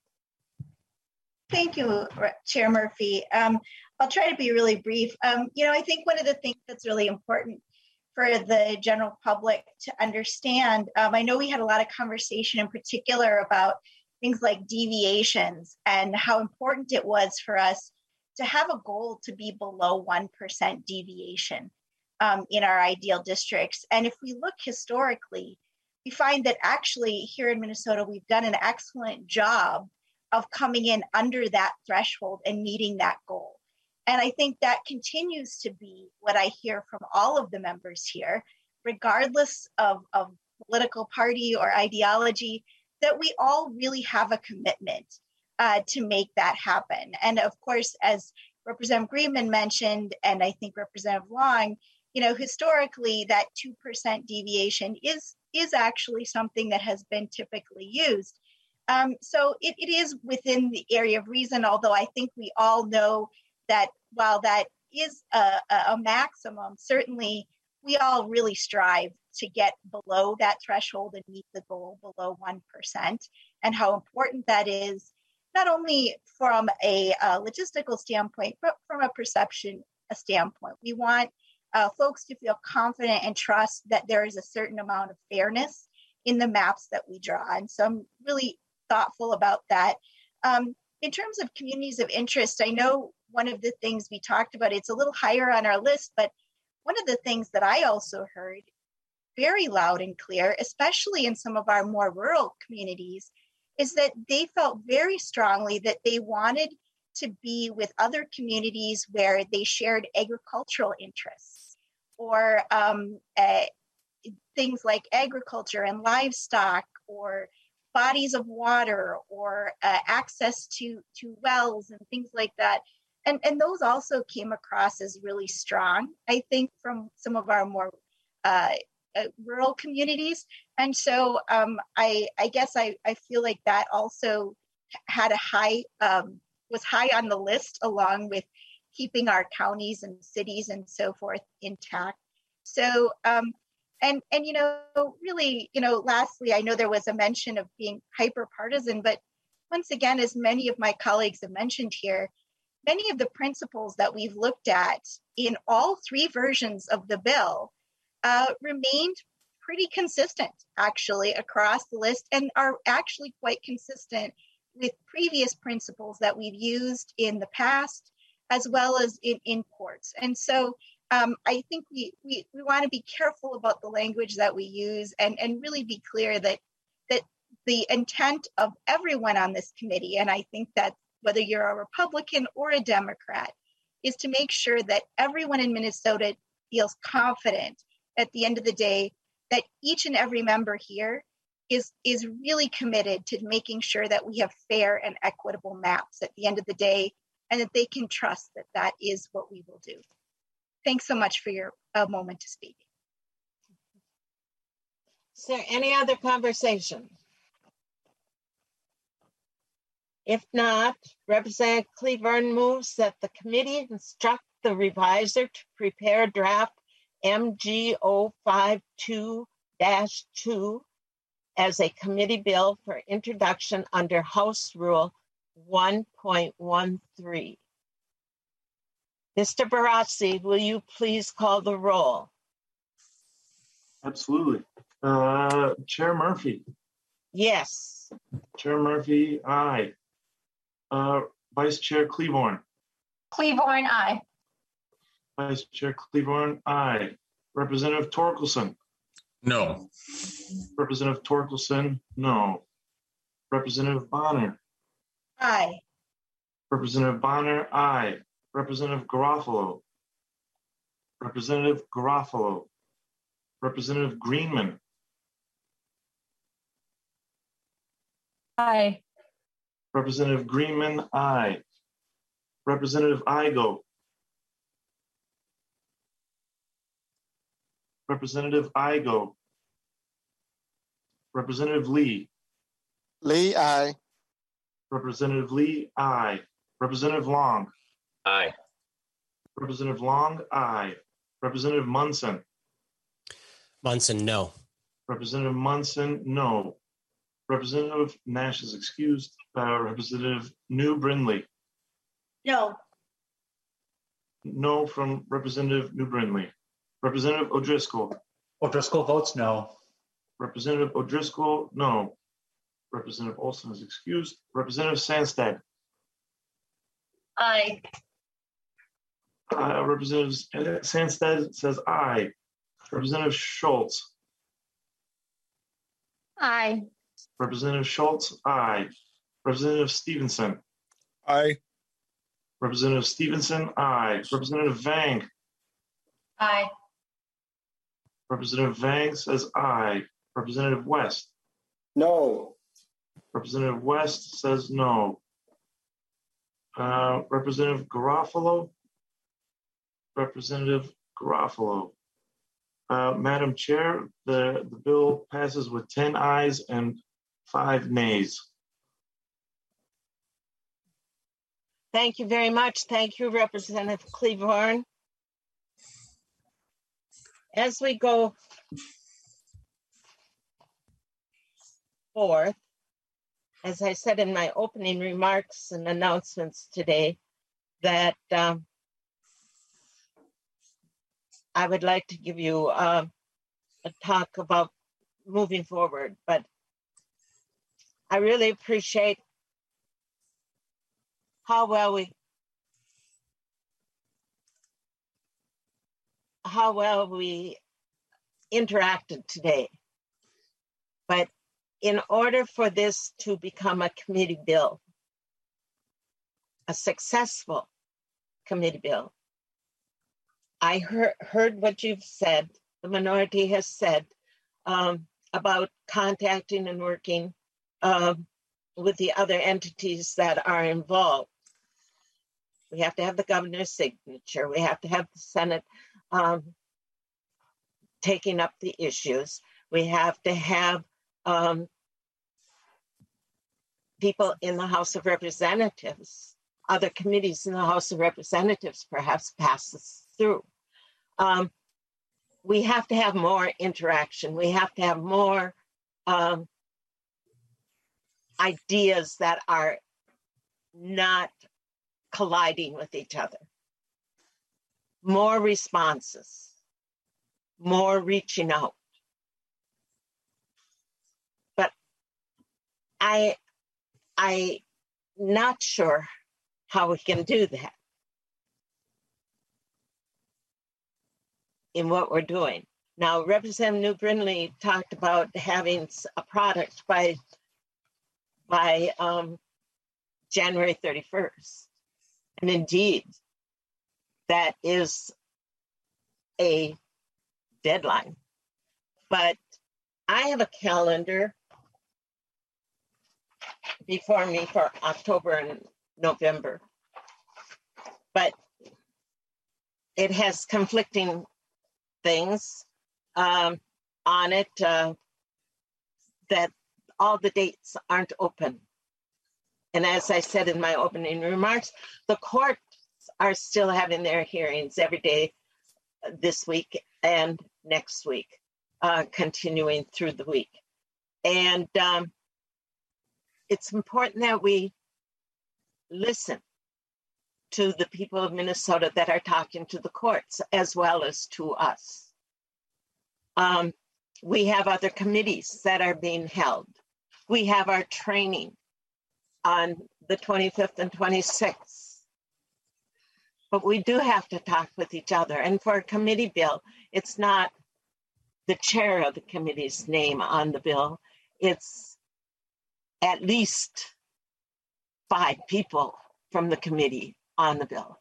Thank you, Chair Murphy. I'll try to be really brief. I think one of the things that's really important for the general public to understand, I know we had a lot of conversation in particular about things like deviations and how important it was for us to have a goal to be below 1% deviation in our ideal districts. And if we look historically, we find that actually here in Minnesota, we've done an excellent job of coming in under that threshold and meeting that goal. And I think that continues to be what I hear from all of the members here, regardless of political party or ideology, that we all really have a commitment to make that happen. And of course, as Representative Greenman mentioned, and I think Representative Long, historically that 2% deviation is actually something that has been typically used. So it is within the area of reason, although I think we all know that while that is a maximum, certainly we all really strive to get below that threshold and meet the goal below 1%, and how important that is, not only from a logistical standpoint, but from a perception standpoint. We want folks to feel confident and trust that there is a certain amount of fairness in the maps that we draw. And so I'm really thoughtful about that. In terms of communities of interest, I know one of the things we talked about, it's a little higher on our list, but one of the things that I also heard very loud and clear, especially in some of our more rural communities, is that they felt very strongly that they wanted to be with other communities where they shared agricultural interests, or things like agriculture and livestock, or bodies of water, or access to wells and things like that. And those also came across as really strong, I think, from some of our more rural communities. And so I guess I feel like that also had was high on the list, along with keeping our counties and cities and so forth intact. So, really, lastly, I know there was a mention of being hyper partisan, but once again, as many of my colleagues have mentioned here, many of the principles that we've looked at in all 3 versions of the bill remained pretty consistent, actually, across the list, and are actually quite consistent with previous principles that we've used in the past, as well as in courts. And so I think we want to be careful about the language that we use, and really be clear that the intent of everyone on this committee, and I think that whether you're a Republican or a Democrat, is to make sure that everyone in Minnesota feels confident at the end of the day that each and every member here is really committed to making sure that we have fair and equitable maps at the end of the day, and that they can trust that that is what we will do. Thanks so much for your moment to speak. Is there any other conversation? If not, Representative Cleburne moves that the committee instruct the reviser to prepare draft MGO 52-2 as a committee bill for introduction under House Rule 1.13. Mr. Barassi, will you please call the roll? Absolutely. Chair Murphy. Yes. Chair Murphy, aye. Vice Chair Cleburne. Cleburne, aye. Vice Chair Cleburne, aye. Representative Torkelson. No. Representative Torkelson, no. Representative Bonner. Aye. Representative Bonner, aye. Representative Garofalo. Representative Garofalo. Representative Greenman. Aye. Representative Greenman, aye. Representative Igo. Representative Igo. Representative Lee. Lee, aye. Representative Lee, aye. Representative Long. Aye. Representative Long, aye. Representative Munson. Munson, no. Representative Munson, no. Representative Nash is excused. Representative New Brindley. No. No from Representative New Brindley. Representative O'Driscoll. O'Driscoll votes no. Representative O'Driscoll, no. Representative Olson is excused. Representative Sandsted. Aye. Representative Sandsted says aye. Representative Schultz. Aye. Representative Schultz, aye. Representative Stevenson. Aye. Representative Stevenson, aye. Representative Vang. Aye. Representative Vang says aye. Representative West. No. Representative West says no. Representative Garofalo. Representative Garofalo. Madam Chair, the bill passes with 10 ayes and 5 nays. Thank you very much. Thank you, Representative Cleburne. As we go forth, as I said in my opening remarks and announcements today, that I would like to give you a talk about moving forward, but I really appreciate how well we interacted today. But in order for this to become a committee bill, a successful committee bill, I heard what you've said, the minority has said, about contacting and working with the other entities that are involved. We have to have the governor's signature. We have to have the Senate taking up the issues. We have to have people in the House of Representatives, other committees in the House of Representatives perhaps pass this through. We have to have more interaction. We have to have more ideas that are not colliding with each other. More responses, more reaching out. But I'm not sure how we can do that in what we're doing. Now, Representative New Brindley talked about having a product by January 31st. And indeed, that is a deadline. But I have a calendar before me for October and November. But it has conflicting things on it that all the dates aren't open. And as I said in my opening remarks, the courts are still having their hearings every day this week and next week, continuing through the week. And it's important that we listen to the people of Minnesota that are talking to the courts as well as to us. We have other committees that are being held. We have our training on the 25th and 26th. But we do have to talk with each other. And for a committee bill, it's not the chair of the committee's name on the bill. It's at least 5 people from the committee on the bill.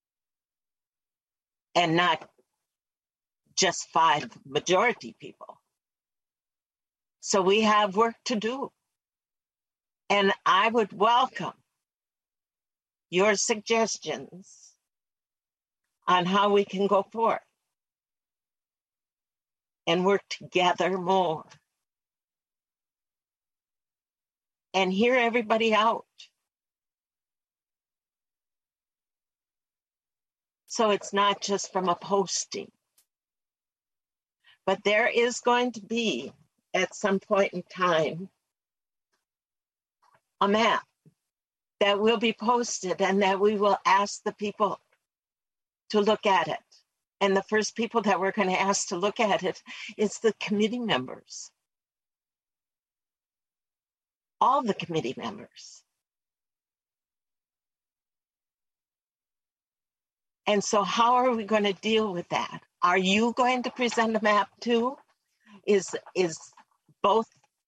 And not just 5 majority people. So we have work to do. And I would welcome your suggestions on how we can go forward and work together more and hear everybody out. So it's not just from a posting, but there is going to be at some point in time a map that will be posted and that we will ask the people to look at it. And the first people that we're going to ask to look at it is the committee members. All the committee members. And so how are we going to deal with that? Are you going to present a map too? Is both,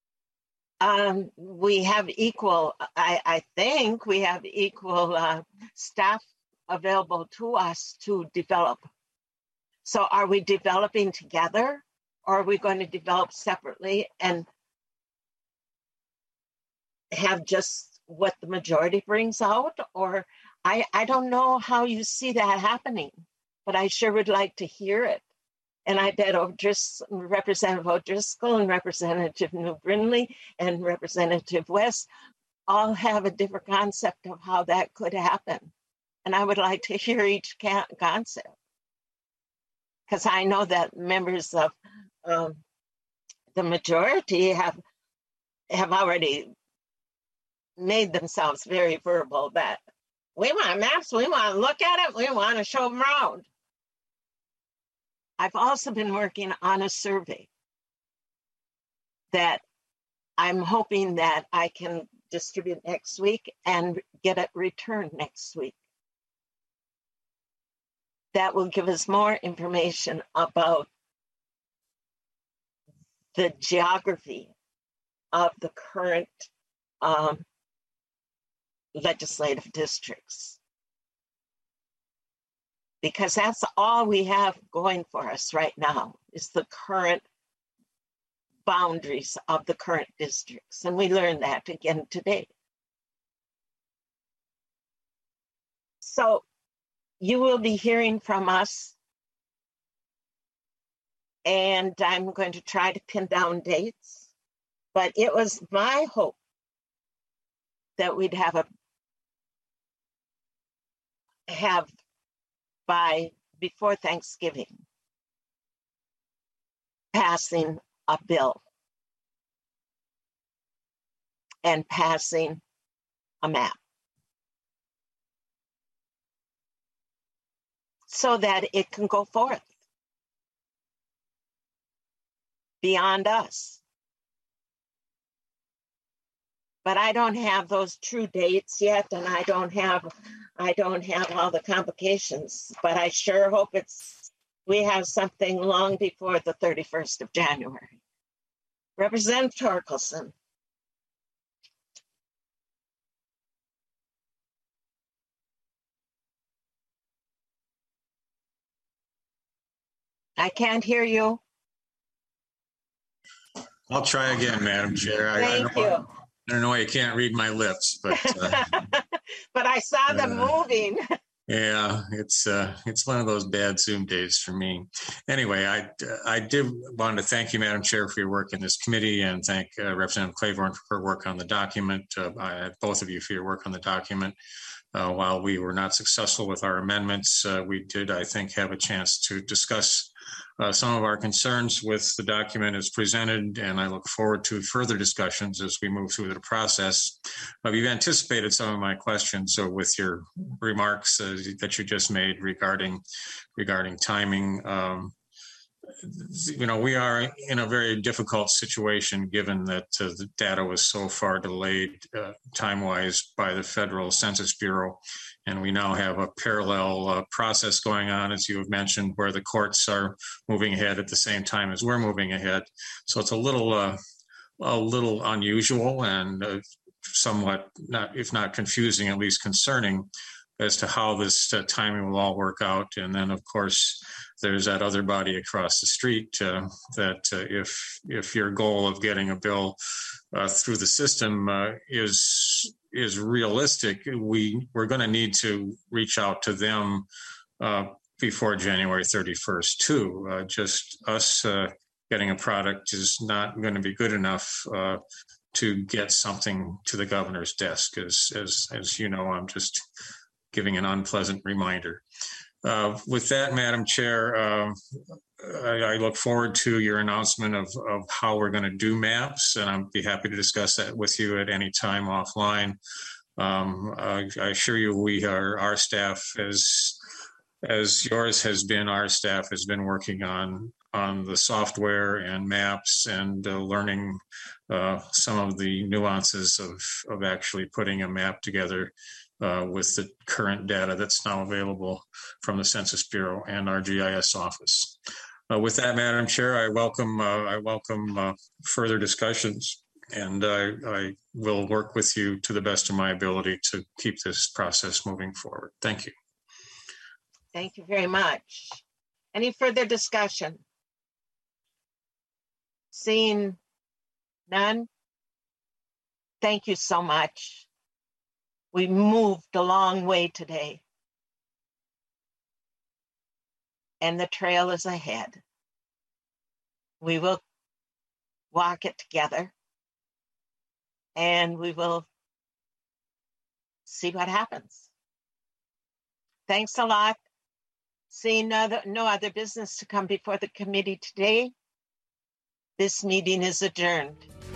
we have equal, I think we have equal staff available to us to develop. So are we developing together, or are we going to develop separately and have just what the majority brings out? Or I don't know how you see that happening, but I sure would like to hear it. And I bet Representative O'Driscoll and Representative New Brindley and Representative West all have a different concept of how that could happen. And I would like to hear each concept. Because I know that members of the majority have already made themselves very verbal that we want maps, we want to look at it, we want to show them around. I've also been working on a survey that I'm hoping that I can distribute next week and get it returned next week. That will give us more information about the geography of the current legislative districts. Because that's all we have going for us right now is the current boundaries of the current districts. And we learned that again today. So you will be hearing from us, and I'm going to try to pin down dates, but it was my hope that we'd have by before Thanksgiving passing a bill and passing a map so that it can go forth beyond us. But I don't have those true dates yet, and I don't have all the complications, but I sure hope we have something long before the 31st of January. Representative Torkelson. I can't hear you. I'll try again, Madam Chair. Thank you. I don't know why you can't read my lips, but but I saw them moving. Yeah, it's one of those bad Zoom days for me. Anyway, I did want to thank you, Madam Chair, for your work in this committee, and thank Representative Claiborne for her work on the document. Both of you for your work on the document. While we were not successful with our amendments, we did, I think, have a chance to discuss some of our concerns with the document as presented, and I look forward to further discussions as we move through the process. You've anticipated some of my questions with your remarks that you just made regarding timing. We are in a very difficult situation given that the data was so far delayed time-wise by the Federal Census Bureau. And we now have a parallel process going on, as you have mentioned, where the courts are moving ahead at the same time as we're moving ahead. So it's a little unusual and somewhat, if not confusing, at least concerning as to how this timing will all work out. And then, of course, there's that other body across the street that if your goal of getting a bill through the system is realistic, we're going to need to reach out to them before January 31st too. Just us getting a product is not going to be good enough to get something to the governor's desk. As you know, I'm just giving an unpleasant reminder. With that, Madam Chair, I look forward to your announcement of how we're going to do maps, and I'd be happy to discuss that with you at any time offline. I assure you, our staff, as yours has been, our staff has been working on the software and maps and learning some of the nuances of actually putting a map together with the current data that's now available from the Census Bureau and our GIS office. With that, Madam Chair, I welcome further discussions, and I will work with you to the best of my ability to keep this process moving forward. Thank you. Thank you very much. Any further discussion? Seeing none? Thank you so much. We moved a long way today, and the trail is ahead. We will walk it together, and we will see what happens. Thanks a lot. Seeing no other business to come before the committee today, this meeting is adjourned.